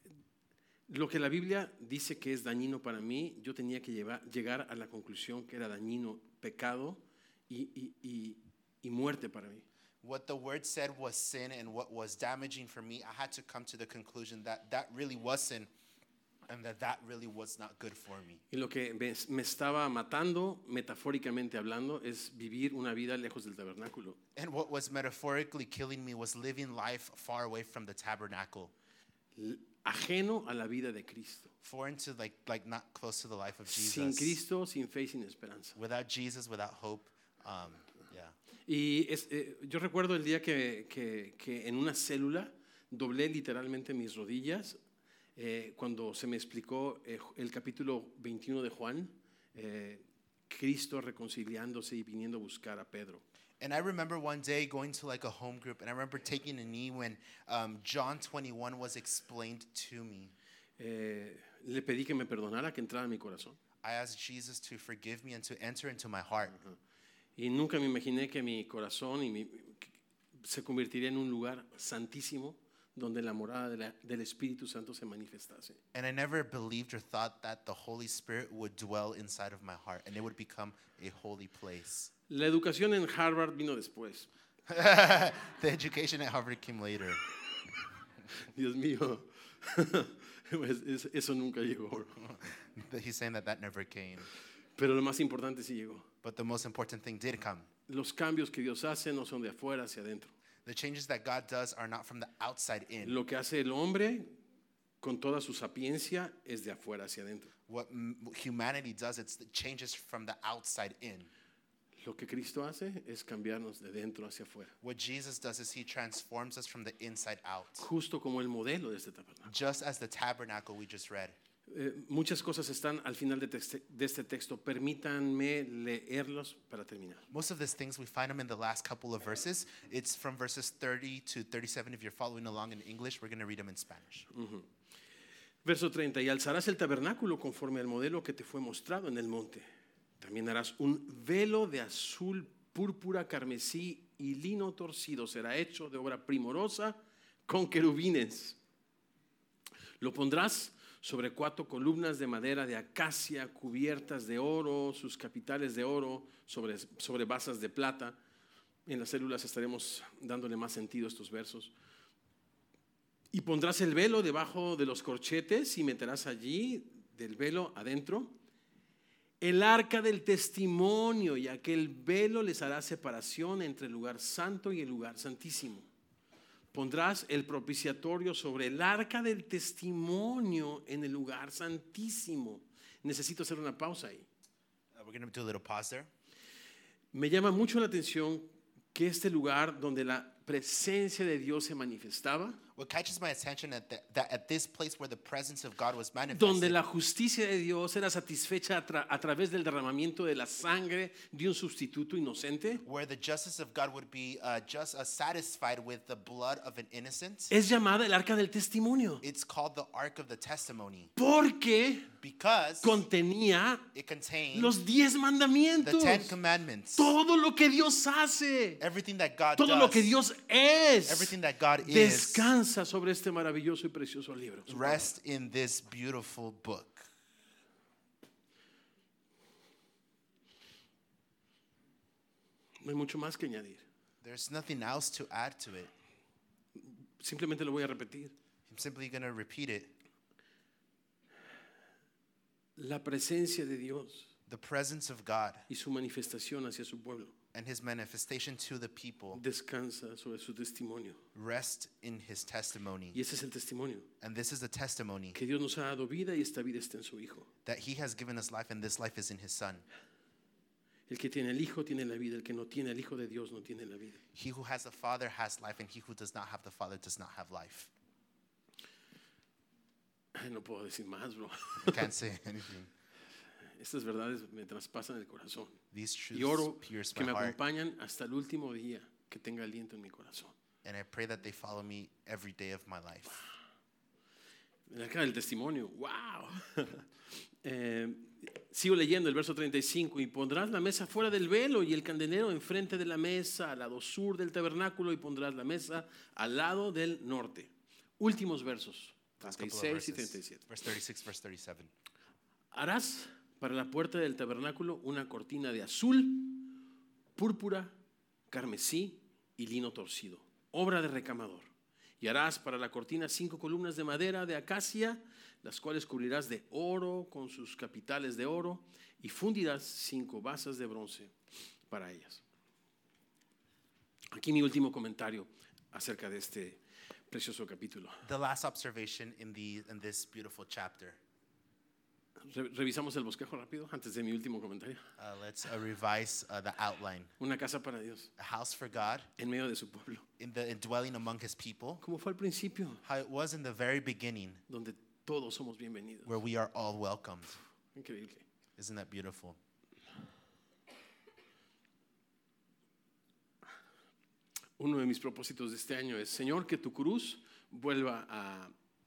lo que la Biblia dice que es dañino para mí, yo tenía que llevar, llegar a la conclusión que era dañino, pecado y, y- y- y muerte para mí. What the word said was sin and what was damaging for me, I had to come to the conclusion that that really was sin and that that really was not good for me. Y lo que me, me estaba matando, metafóricamente hablando, es vivir una vida lejos del tabernáculo. And what was metaphorically killing me was living life far away from the tabernacle, L- ajeno a la vida de Cristo. foreign to like like not close to the life of Sin Jesus. Cristo, sin fe y sin esperanza. Without Jesus, without hope. Um, yeah. Y es, eh, yo recuerdo el día que, que- que en una célula doblé literalmente mis rodillas eh, cuando se me explicó eh, el capítulo veintiuno de Juan, eh, Cristo reconciliándose y viniendo a buscar a Pedro. And I remember one day going to like a home group, and I remember taking a knee when um, John twenty-one was explained to me. Eh, le pedí que me perdonara, que entrara en mi corazón. I asked Jesus to forgive me and to enter into my heart. Y nunca me imaginé que mi corazón y mi- que se convertiría en un lugar santísimo donde la morada de la- del Espíritu Santo se manifestase. And I never believed or thought that the Holy Spirit would dwell inside of my heart and it would become a holy place. La educación en Harvard vino después. The education at Harvard came later. Dios mío, pues, es- eso nunca llegó. He's saying that that never came. Pero lo más importante sí llegó. But the most important thing did come. Los cambios que Dios hace no son de afuera hacia adentro. The changes that God does are not from the outside in. Lo que hace el hombre con toda su sapiencia es de afuera hacia adentro. What m- humanity does, it's the changes from the outside in. Lo que Cristo hace es cambiarnos de dentro hacia afuera. What Jesus does is he transforms us from the inside out. Justo como el modelo de este tabernáculo. Just as the tabernacle we just read. Eh, muchas cosas están al final de, texte- de este texto. Permítanme leerlos para terminar. Most of these things we find them in the last couple of verses. It's from verses thirty to thirty-seven. If you're following along in English, we're going to read them in Spanish. Verso treinta. Y alzarás el tabernáculo conforme al modelo que te fue mostrado en el monte. También harás un velo de azul, púrpura, carmesí y lino torcido. Será hecho de obra primorosa con querubines. Lo pondrás sobre cuatro columnas de madera de acacia cubiertas de oro, sus capiteles de oro, sobre, sobre basas de plata. En las células estaremos dándole más sentido a estos versos. Y pondrás el velo debajo de los corchetes y meterás allí del velo adentro el arca del testimonio, y aquel velo les hará separación entre el lugar santo y el lugar santísimo. Pondrás el propiciatorio sobre el arca del testimonio en el lugar santísimo. Necesito hacer una pausa ahí. Uh, we're going to do a little pause there. Me llama mucho la atención que este lugar donde la presencia de Dios se manifestaba What catches my attention at the, that at this place where the presence of God was donde manifested, la justicia de Dios era satisfecha a, tra- a través del derramamiento de la sangre de un sustituto inocente, where the justice of God would be uh, just uh, satisfied with the blood of an innocent, es llamada el arca del testimonio, it's called the Ark of the Testimony porque because contenía it contains los diez the mandamientos, Ten Commandments, todo lo que Dios hace, everything that God todo does, lo que Dios es. everything that God is. Descansa sobre este maravilloso y precioso libro. Rest in this beautiful book. No hay mucho más que añadir. There's nothing else to add to it. Simplemente lo voy a repetir. I'm simply going to repeat it. La presencia de Dios The presence of God y su manifestación hacia su pueblo and his manifestation to the people descansa sobre su testimonio. rest in his testimony. Y ese es el testimonio, And this is the testimony que Dios nos ha dado vida y esta vida está en su Hijo. that he has given us life, and this life is in his Son. El que tiene el Hijo tiene la vida, el que no tiene el Hijo de Dios no tiene la vida. He who has the Father has life, and he who does not have the Father does not have life. Ay, no puedo decir más, bro. I can't say anything. Estas verdades me traspasan el corazón. These Y oro truths pierce que my me heart, acompañan hasta el último día, que tenga aliento en mi corazón. and I pray that they follow me every day of my life. En el arca del testimonio, wow. eh, sigo leyendo el verso treinta y cinco. Y pondrás la mesa fuera del velo y el candelero enfrente de la mesa al lado sur del tabernáculo, y pondrás la mesa al lado del norte. Últimos versos, Last treinta y couple of seis y verses. treinta y siete. Verse thirty-six, verse thirty-seven. Harás para la puerta del tabernáculo una cortina de azul, púrpura, carmesí y lino torcido, obra de recamador. Y harás para la cortina cinco columnas de madera de acacia, las cuales cubrirás de oro con sus capitales de oro, y fundirás cinco basas de bronce para ellas. Aquí mi último comentario acerca de este precioso capítulo. The last observation in the in this beautiful chapter. Re- revisamos el bosquejo rápido antes de mi último comentario. Uh, let's uh, revise uh, the outline. Una casa para Dios A house for God, en medio de su pueblo. in the in dwelling among his people, Como fue al principio, how it was in the very beginning, donde todos somos bienvenidos. where we are all welcomed. Increíble. Isn't that beautiful? Uno de mis propósitos de este año es, Señor, que tu cruz vuelva a,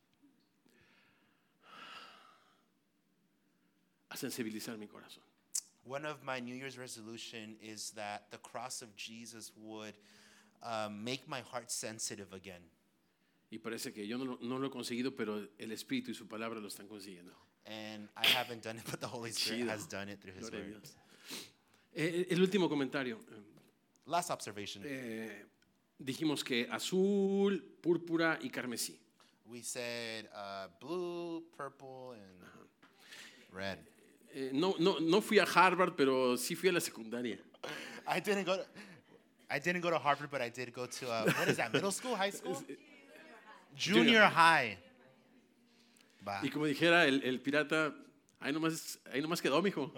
a sensibilizar mi corazón. One of my New Year's resolution is that the cross of Jesus would um, make my heart sensitive again. Y parece que yo no, lo- no lo he conseguido, pero el Espíritu y su palabra lo están consiguiendo. And I haven't done it, but the Holy Spirit Chido. has done it through his Gloria a word. Dios. Eh, el último comentario. Last observation. Eh, dijimos que azul, púrpura y carmesí. We said uh, blue, purple, and red. Eh, no, no, no fui a Harvard, pero sí fui a la secundaria. I didn't go to, I didn't go to Harvard, but I did go to, uh, what is that, middle school, high school? Junior, Junior high. Bah. Y como dijera el, el pirata, ahí nomás, ahí nomás quedó, mijo.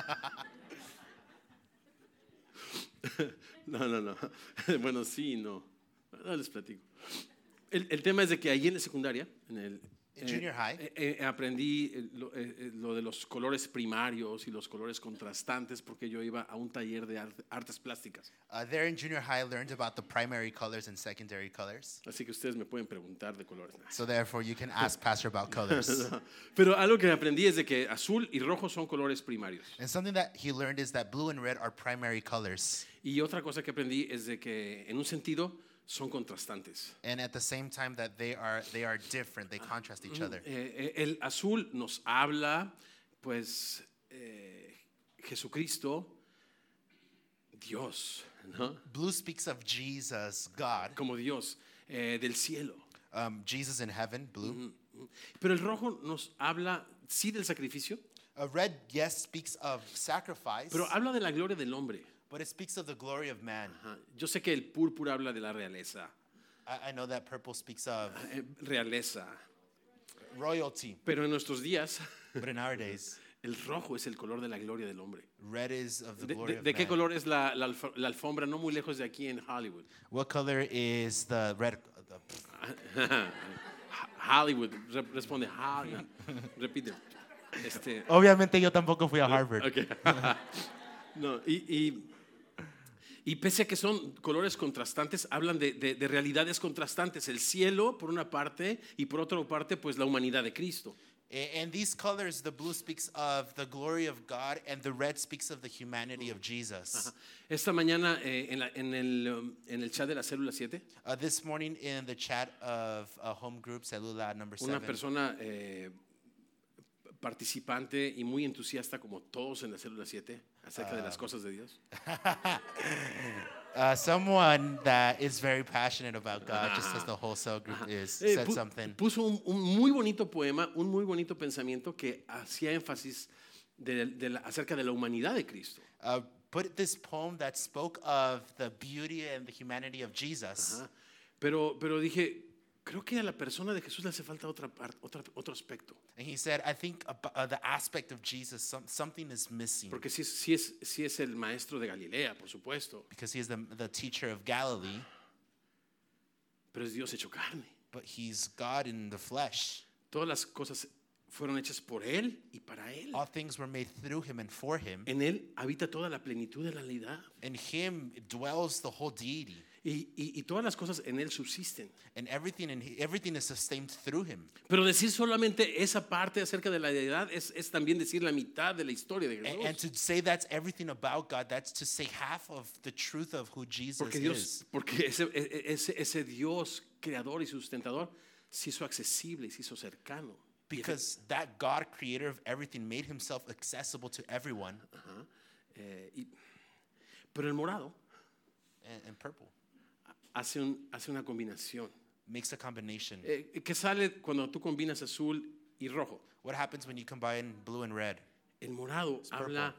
No, no, no. Bueno, sí, no. No les platico. El, el tema es de que allí en la secundaria, en el In junior high. eh, eh, aprendí eh, lo, eh, eh, lo de los colores primarios y los colores contrastantes, porque yo iba a un taller de arte- artes plásticas. Uh, there in junior high, I learned about the primary colors and secondary colors. Así que ustedes me pueden preguntar de colores. So therefore, you can ask Pastor about colors. Pero algo que aprendí es de que azul y rojo son colores primarios. And something that he learned is that blue and red are primary colors. Y otra cosa que aprendí es de que en un sentido son contrastantes. And at the same time that they are they are different, they contrast each other. Eh, eh, el azul nos habla, pues, eh, Jesucristo, Dios, ¿no? Blue speaks of Jesus, God, Como Dios, eh, del cielo. um, Jesus in heaven, blue. Pero el rojo nos habla, sí, del sacrificio, Uh, red, yes, speaks of sacrifice, pero habla de la gloria del hombre. but it speaks of the glory of man. Ajá. Yo sé que el púrpura habla de la realeza, I, I know that purple speaks of eh, realeza, royalty, pero en nuestros días but in our days, el rojo es el color de la gloria del hombre. red is of the ¿De, glory de- of de qué man. color es la, la alf- la alfombra no muy lejos de aquí en Hollywood? What color is the red the- Hollywood, re- responde Hollywood. Repite. Este, Obviamente yo tampoco fui a Harvard. ok. No, y, y, y pese a que son colores contrastantes, hablan de, de, de realidades contrastantes. El cielo, por una parte, y por otra parte, pues la humanidad de Cristo. A- And these colors, the blue speaks of the glory of God, and the red speaks of the humanity of Jesus. Esta mañana eh, en, la- en el, um, en el chat de la célula siete, Uh, this morning in the chat of uh, home group, Celula number una seven, persona eh, participante y muy entusiasta como todos en la célula siete acerca de las cosas de Dios. uh, someone that is very passionate about God, just as the whole cell group is, Eh, said pu- something. Puso un, un muy bonito poema, un muy bonito pensamiento que hacía énfasis de- de la- acerca de la humanidad de Cristo. Uh, put this poem that spoke of the beauty and the humanity of Jesus. Ajá. Pero, pero dije, creo que a la persona de Jesús le hace falta otra parte, otra, otro aspecto. And he said, I think ab- uh, the aspect of Jesus, some, something is missing. Porque sí, es- sí, es, sí es el maestro de Galilea, por supuesto, Because he is the, the teacher of Galilee, pero es Dios hecho carne. but he's God in the flesh. Todas las cosas fueron hechas por Él y para Él. All things were made through him and for him. En Él habita toda la plenitud de la realidad. In him dwells the whole deity. Y, y- y todas las cosas en Él subsisten. And everything in he, everything is sustained through him. Pero decir solamente esa parte acerca de la deidad es, es también decir la mitad de la historia de Jesús. And, and to say that's everything about God, that's to say half of the truth of who Jesus Porque is. Dios, porque ese, e- e- ese, ese Dios creador y sustentador se hizo accesible y se hizo cercano. Y efe- Because that God, creator of everything, made himself accessible to everyone. Ajá. Eh, y- pero el morado And, and purple hace, un, hace una combinación. makes a combination. Eh, ¿Qué sale cuando tú combinas azul y rojo? What happens when you combine blue and red? El morado purple. habla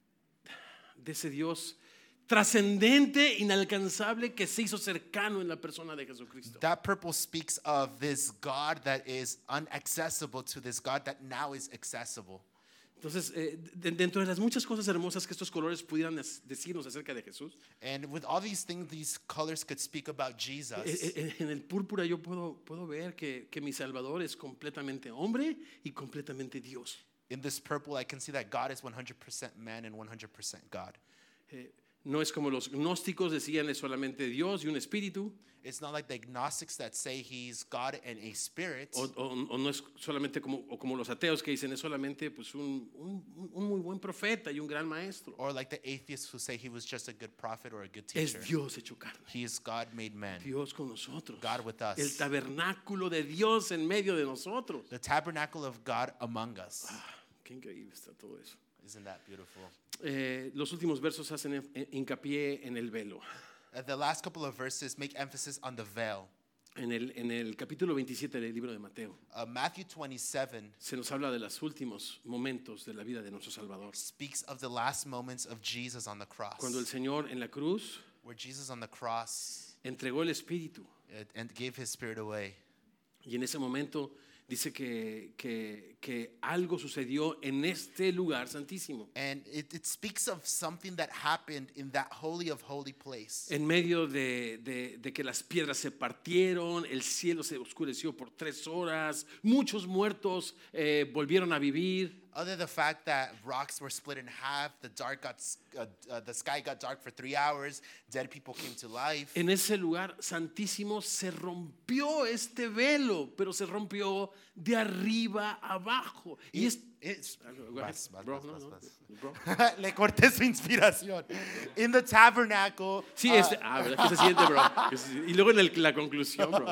de ese Dios trascendente, inalcanzable, que se hizo cercano en la persona de Jesucristo. That purple speaks of this God that is inaccessible to this God that now is accessible. Entonces, eh, de- dentro de las muchas cosas hermosas que estos colores pudieran des- decirnos acerca de Jesús, And with all these things, these colors could speak about Jesus. eh, eh, en el púrpura yo puedo, puedo ver que, que mi Salvador es completamente hombre y completamente Dios. In this purple, I can see that God is one hundred percent man and one hundred percent God. Eh, no es como los gnósticos decían es solamente Dios y un espíritu, It's not like the agnostics that say he's God and a spirit, o, o- o no es solamente como, o como los ateos que dicen es solamente pues, un, un- un muy buen profeta y un gran maestro. or like the atheists who say he was just a good prophet or a good Es teacher. Dios hecho carne. He is God made man, Dios con nosotros. God with us. El tabernáculo de Dios en medio de nosotros. the tabernacle of God among us. Ah, qué increíble está todo eso. Isn't that beautiful? Eh, los últimos versos hacen en- en- hincapié en el velo. Uh, the last couple of verses make emphasis on the veil. En el, en el capítulo veintisiete del libro de Mateo Uh, Matthew twenty-seven se nos habla de los últimos momentos de la vida de nuestro Salvador. speaks of the last moments of Jesus on the cross. Cuando el Señor en la cruz Where Jesus on the cross entregó el Espíritu uh, and gave his spirit away. y en ese momento dice que, que, que algo sucedió en este lugar santísimo. And it, it speaks of something that happened in that holy of holy place. En medio de, de- de que las piedras se partieron, el cielo se oscureció por tres horas, muchos muertos eh, volvieron a vivir. Other than the fact that rocks were split in half, the dark got s- uh, uh, the sky got dark for three hours, dead people came to life. En ese lugar santísimo se rompió este velo, pero se rompió de arriba abajo. Y es, It's, Go ahead, Vas, vas, bro, vas, no, vas, no, vas. bro. Le corté su inspiración. In the tabernacle, Sí, uh, este, ah, ¿verdad que se siente, bro? Que se- Y luego en el- la conclusión, bro.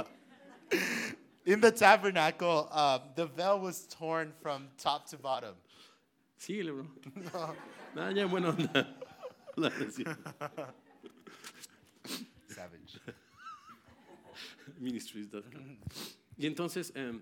in the tabernacle, uh, the veil was torn from top to bottom. Síguele, bro. No, ya, bueno, onda. No, no es cierto. Savage. Ministries punto com. Y entonces, em,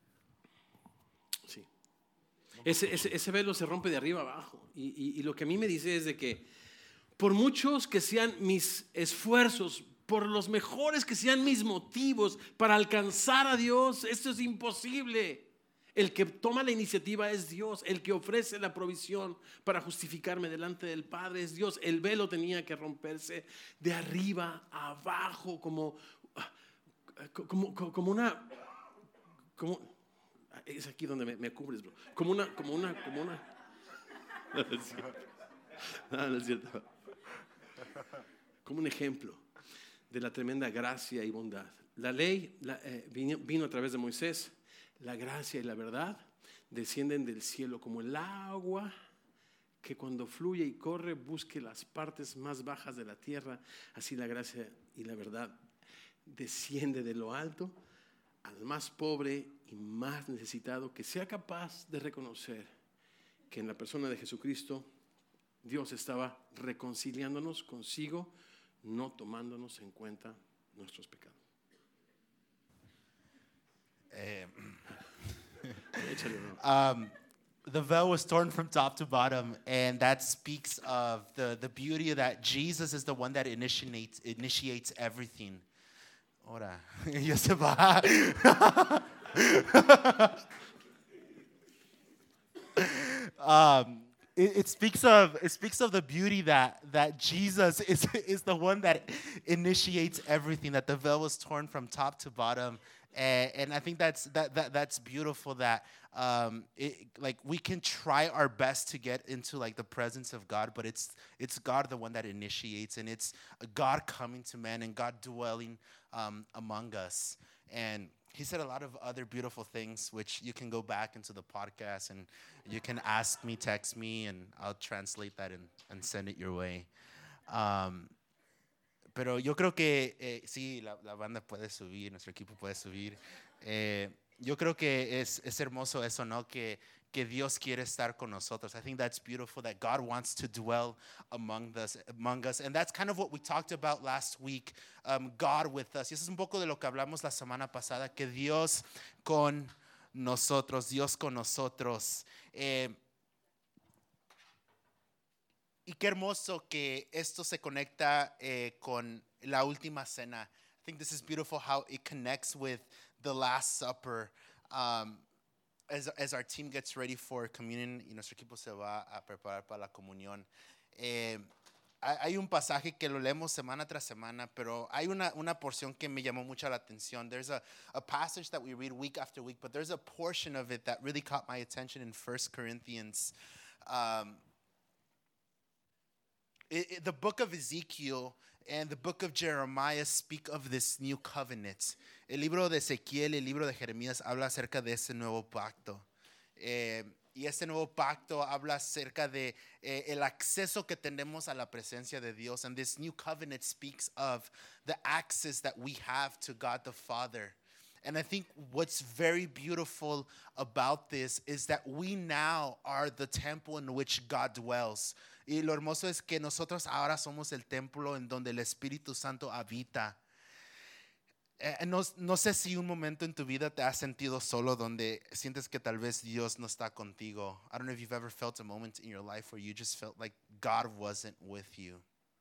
sí. Ese, ese, ese velo se rompe de arriba abajo. Y, y- y lo que a mí me dice es de que por muchos que sean mis esfuerzos, por los mejores que sean mis motivos para alcanzar a Dios, esto es imposible. El que toma la iniciativa es Dios. El que ofrece la provisión para justificarme delante del Padre es Dios. El velo tenía que romperse de arriba a abajo como... como, como, como una, como, es aquí donde me, me cubres, bro. Como una, como una, como una. No, no es cierto. No, no es cierto. Como un ejemplo de la tremenda gracia y bondad. La ley la, eh, vino, vino a través de Moisés. La gracia y la verdad descienden del cielo como el agua que cuando fluye y corre busque las partes más bajas de la tierra. Así la gracia y la verdad desciende de lo alto al más pobre y más necesitado, que sea capaz de reconocer que en la persona de Jesucristo Dios estaba reconciliándonos consigo, no tomándonos en cuenta nuestros pecados. Eh, Échale, bro. um, the veil was torn from top to bottom, and that speaks of the, the beauty that Jesus is the one that initiates initiates everything. Ahora, ya se va. um, it, it speaks of it speaks of the beauty that that Jesus is is the one that initiates everything. That the veil was torn from top to bottom, and, and I think that's that, that that's beautiful. That um, it, like we can try our best to get into like the presence of God, but it's it's God the one that initiates, and it's God coming to man and God dwelling um, among us. And he said a lot of other beautiful things, which you can go back into the podcast and you can ask me, text me, and I'll translate that and, and send it your way. Um, pero yo creo que eh, sí, la, la banda puede subir, nuestro equipo puede subir. Eh, yo creo que es, es hermoso eso, ¿no? Que, que Dios quiere estar con nosotros. I think that's beautiful that God wants to dwell among us, among us. And that's kind of what we talked about last week, um, God with us. Y eso es un poco de lo que hablamos la semana pasada, que Dios con nosotros, Dios con nosotros. Eh, y qué hermoso que esto se conecta eh, con la última cena. I think this is beautiful how it connects with the Last Supper. Um, As, as our team gets ready for communion y nuestro equipo se va a preparar para la comunión, eh, hay un pasaje que lo leemos semana tras semana, pero hay una, una porción que me llamó mucho la atención. There's a, a passage that we read week after week, but there's a portion of it that really caught my attention in First Corinthians. Um, it, it, the book of Ezekiel and the book of Jeremiah speak of this new covenant. El libro de Ezequiel y el libro de Jeremías habla acerca de ese nuevo pacto. Eh, y ese nuevo pacto habla acerca de eh, el acceso que tenemos a la presencia de Dios. And this new covenant speaks of the access that we have to God the Father. And I think what's very beautiful about this is that we now are the temple in which God dwells. Y lo hermoso es que nosotros ahora somos el templo en donde el Espíritu Santo habita. Eh, no, no sé si un momento en tu vida te has sentido solo donde sientes que tal vez Dios no está contigo. I don't know if you've ever felt a moment in your life where you just felt like God wasn't with you.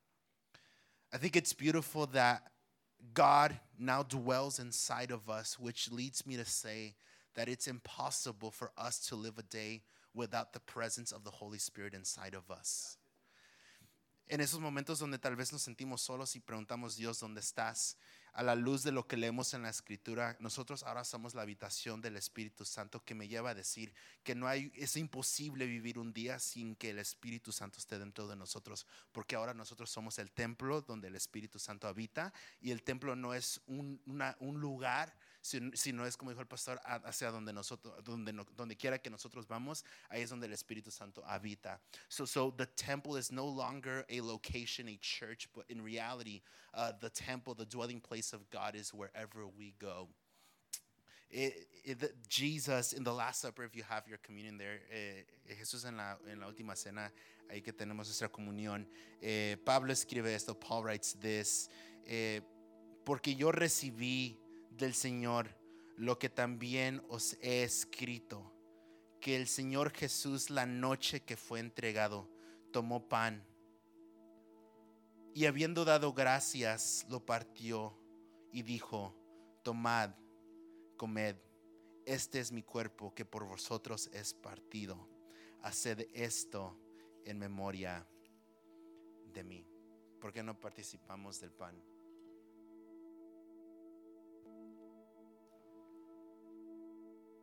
I think it's beautiful that God now dwells inside of us, which leads me to say that it's impossible for us to live a day without the presence of the Holy Spirit inside of us. En esos momentos donde tal vez nos sentimos solos y preguntamos, Dios, ¿dónde estás? A la luz de lo que leemos en la Escritura, nosotros ahora somos la habitación del Espíritu Santo, que me lleva a decir que no hay, es imposible vivir un día sin que el Espíritu Santo esté dentro de nosotros, porque ahora nosotros somos el templo donde el Espíritu Santo habita, y el templo no es un, una, un lugar, sino es, como dijo el pastor, hacia donde nosotros, donde, donde quiera que nosotros vamos, ahí es donde el Espíritu Santo habita. So, so the temple is no longer a location, a church, but in reality, uh, the temple, the dwelling place of God is wherever we go. It, it, the, Jesus in the Last Supper, if you have your communion there, eh, Jesús en la, en la última cena, ahí que tenemos nuestra comunión, eh, Pablo escribe esto, Paul writes this, eh, porque yo recibí del Señor lo que también os he escrito, que el Señor Jesús, la noche que fue entregado, tomó pan y habiendo dado gracias, lo partió y dijo, tomad, comed, este es mi cuerpo que por vosotros es partido, haced esto en memoria de mí. ¿Por qué no participamos del pan?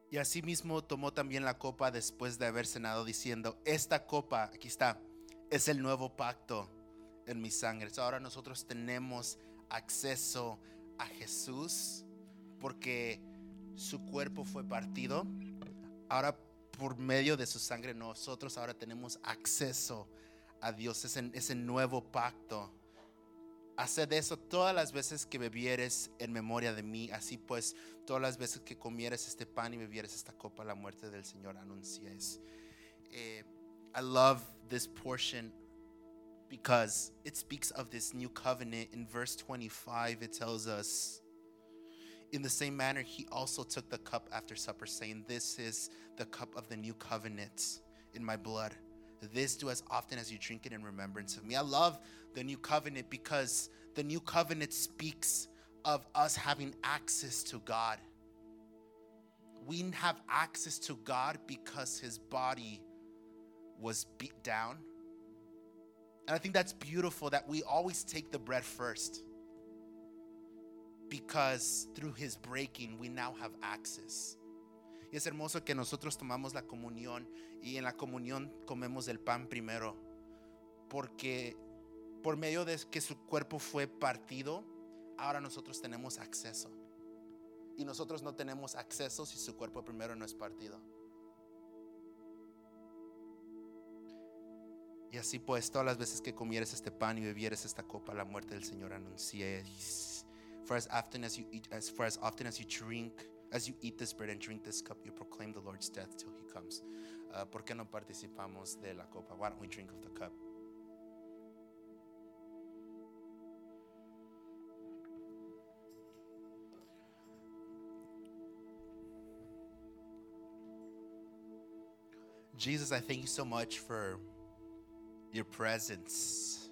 Y asimismo tomó también la copa después de haber cenado, diciendo: esta copa, aquí está, es el nuevo pacto en mi sangre. So, ahora nosotros tenemos acceso a Jesús porque su cuerpo fue partido. Ahora por medio de su sangre nosotros ahora tenemos acceso a Dios, ese, ese nuevo pacto. Haced eso todas las veces que bebieres en memoria de mí. Así pues, todas las veces que comieres este pan y bebieres esta copa, la muerte del Señor anunciáis. Eh, I love this portion because it speaks of this new covenant. In verse twenty-five, it tells us, in the same manner, he also took the cup after supper, saying, this is the cup of the new covenant in my blood. This do as often as you drink it in remembrance of me. I love the new covenant because the new covenant speaks of us having access to God. We have access to God because his body was beat down. And I think that's beautiful that we always take the bread first, because through his breaking we now have access. Y es hermoso que nosotros tomamos la comunión y en la comunión comemos el pan primero, porque por medio de que su cuerpo fue partido, ahora nosotros tenemos acceso. Y nosotros no tenemos acceso si su cuerpo primero no es partido. Y así pues, todas las veces que comieres este pan y bebieres esta copa, la muerte del Señor anunciéis. For as often as you eat, as for as often as you drink, as you eat this bread and drink this cup, you proclaim the Lord's death till he comes. Uh, ¿Por qué no participamos de la copa? Why don't we drink of the cup? Jesus, I thank you so much for your presence.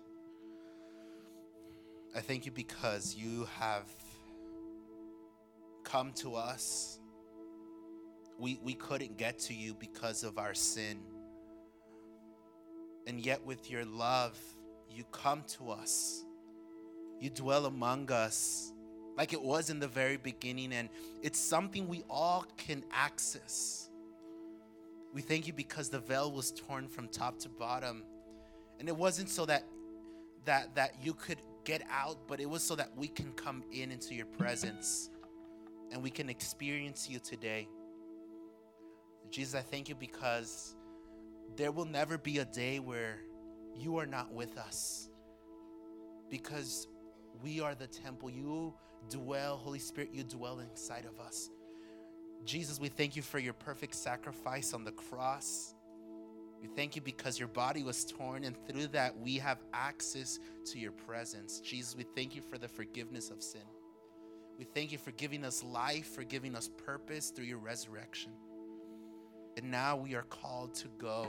I thank you because you have come to us. We, we couldn't get to you because of our sin. And yet with your love, you come to us. You dwell among us like it was in the very beginning. And it's something we all can access. We thank you because the veil was torn from top to bottom. And it wasn't so that that that you could get out, but it was so that we can come in into your presence and we can experience you today. Jesus, I thank you because there will never be a day where you are not with us, because we are the temple. You dwell, Holy Spirit, you dwell inside of us. Jesus, we thank you for your perfect sacrifice on the cross. We thank you because your body was torn, and through that we have access to your presence. Jesus, we thank you for the forgiveness of sin. We thank you for giving us life, for giving us purpose through your resurrection. And now we are called to go.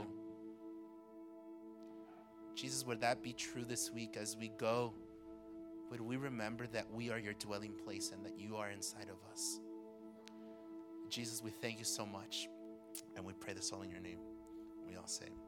Jesus, would that be true this week as we go? Would we remember that we are your dwelling place and that you are inside of us? Jesus, we thank you so much, and we pray this all in your name. We all say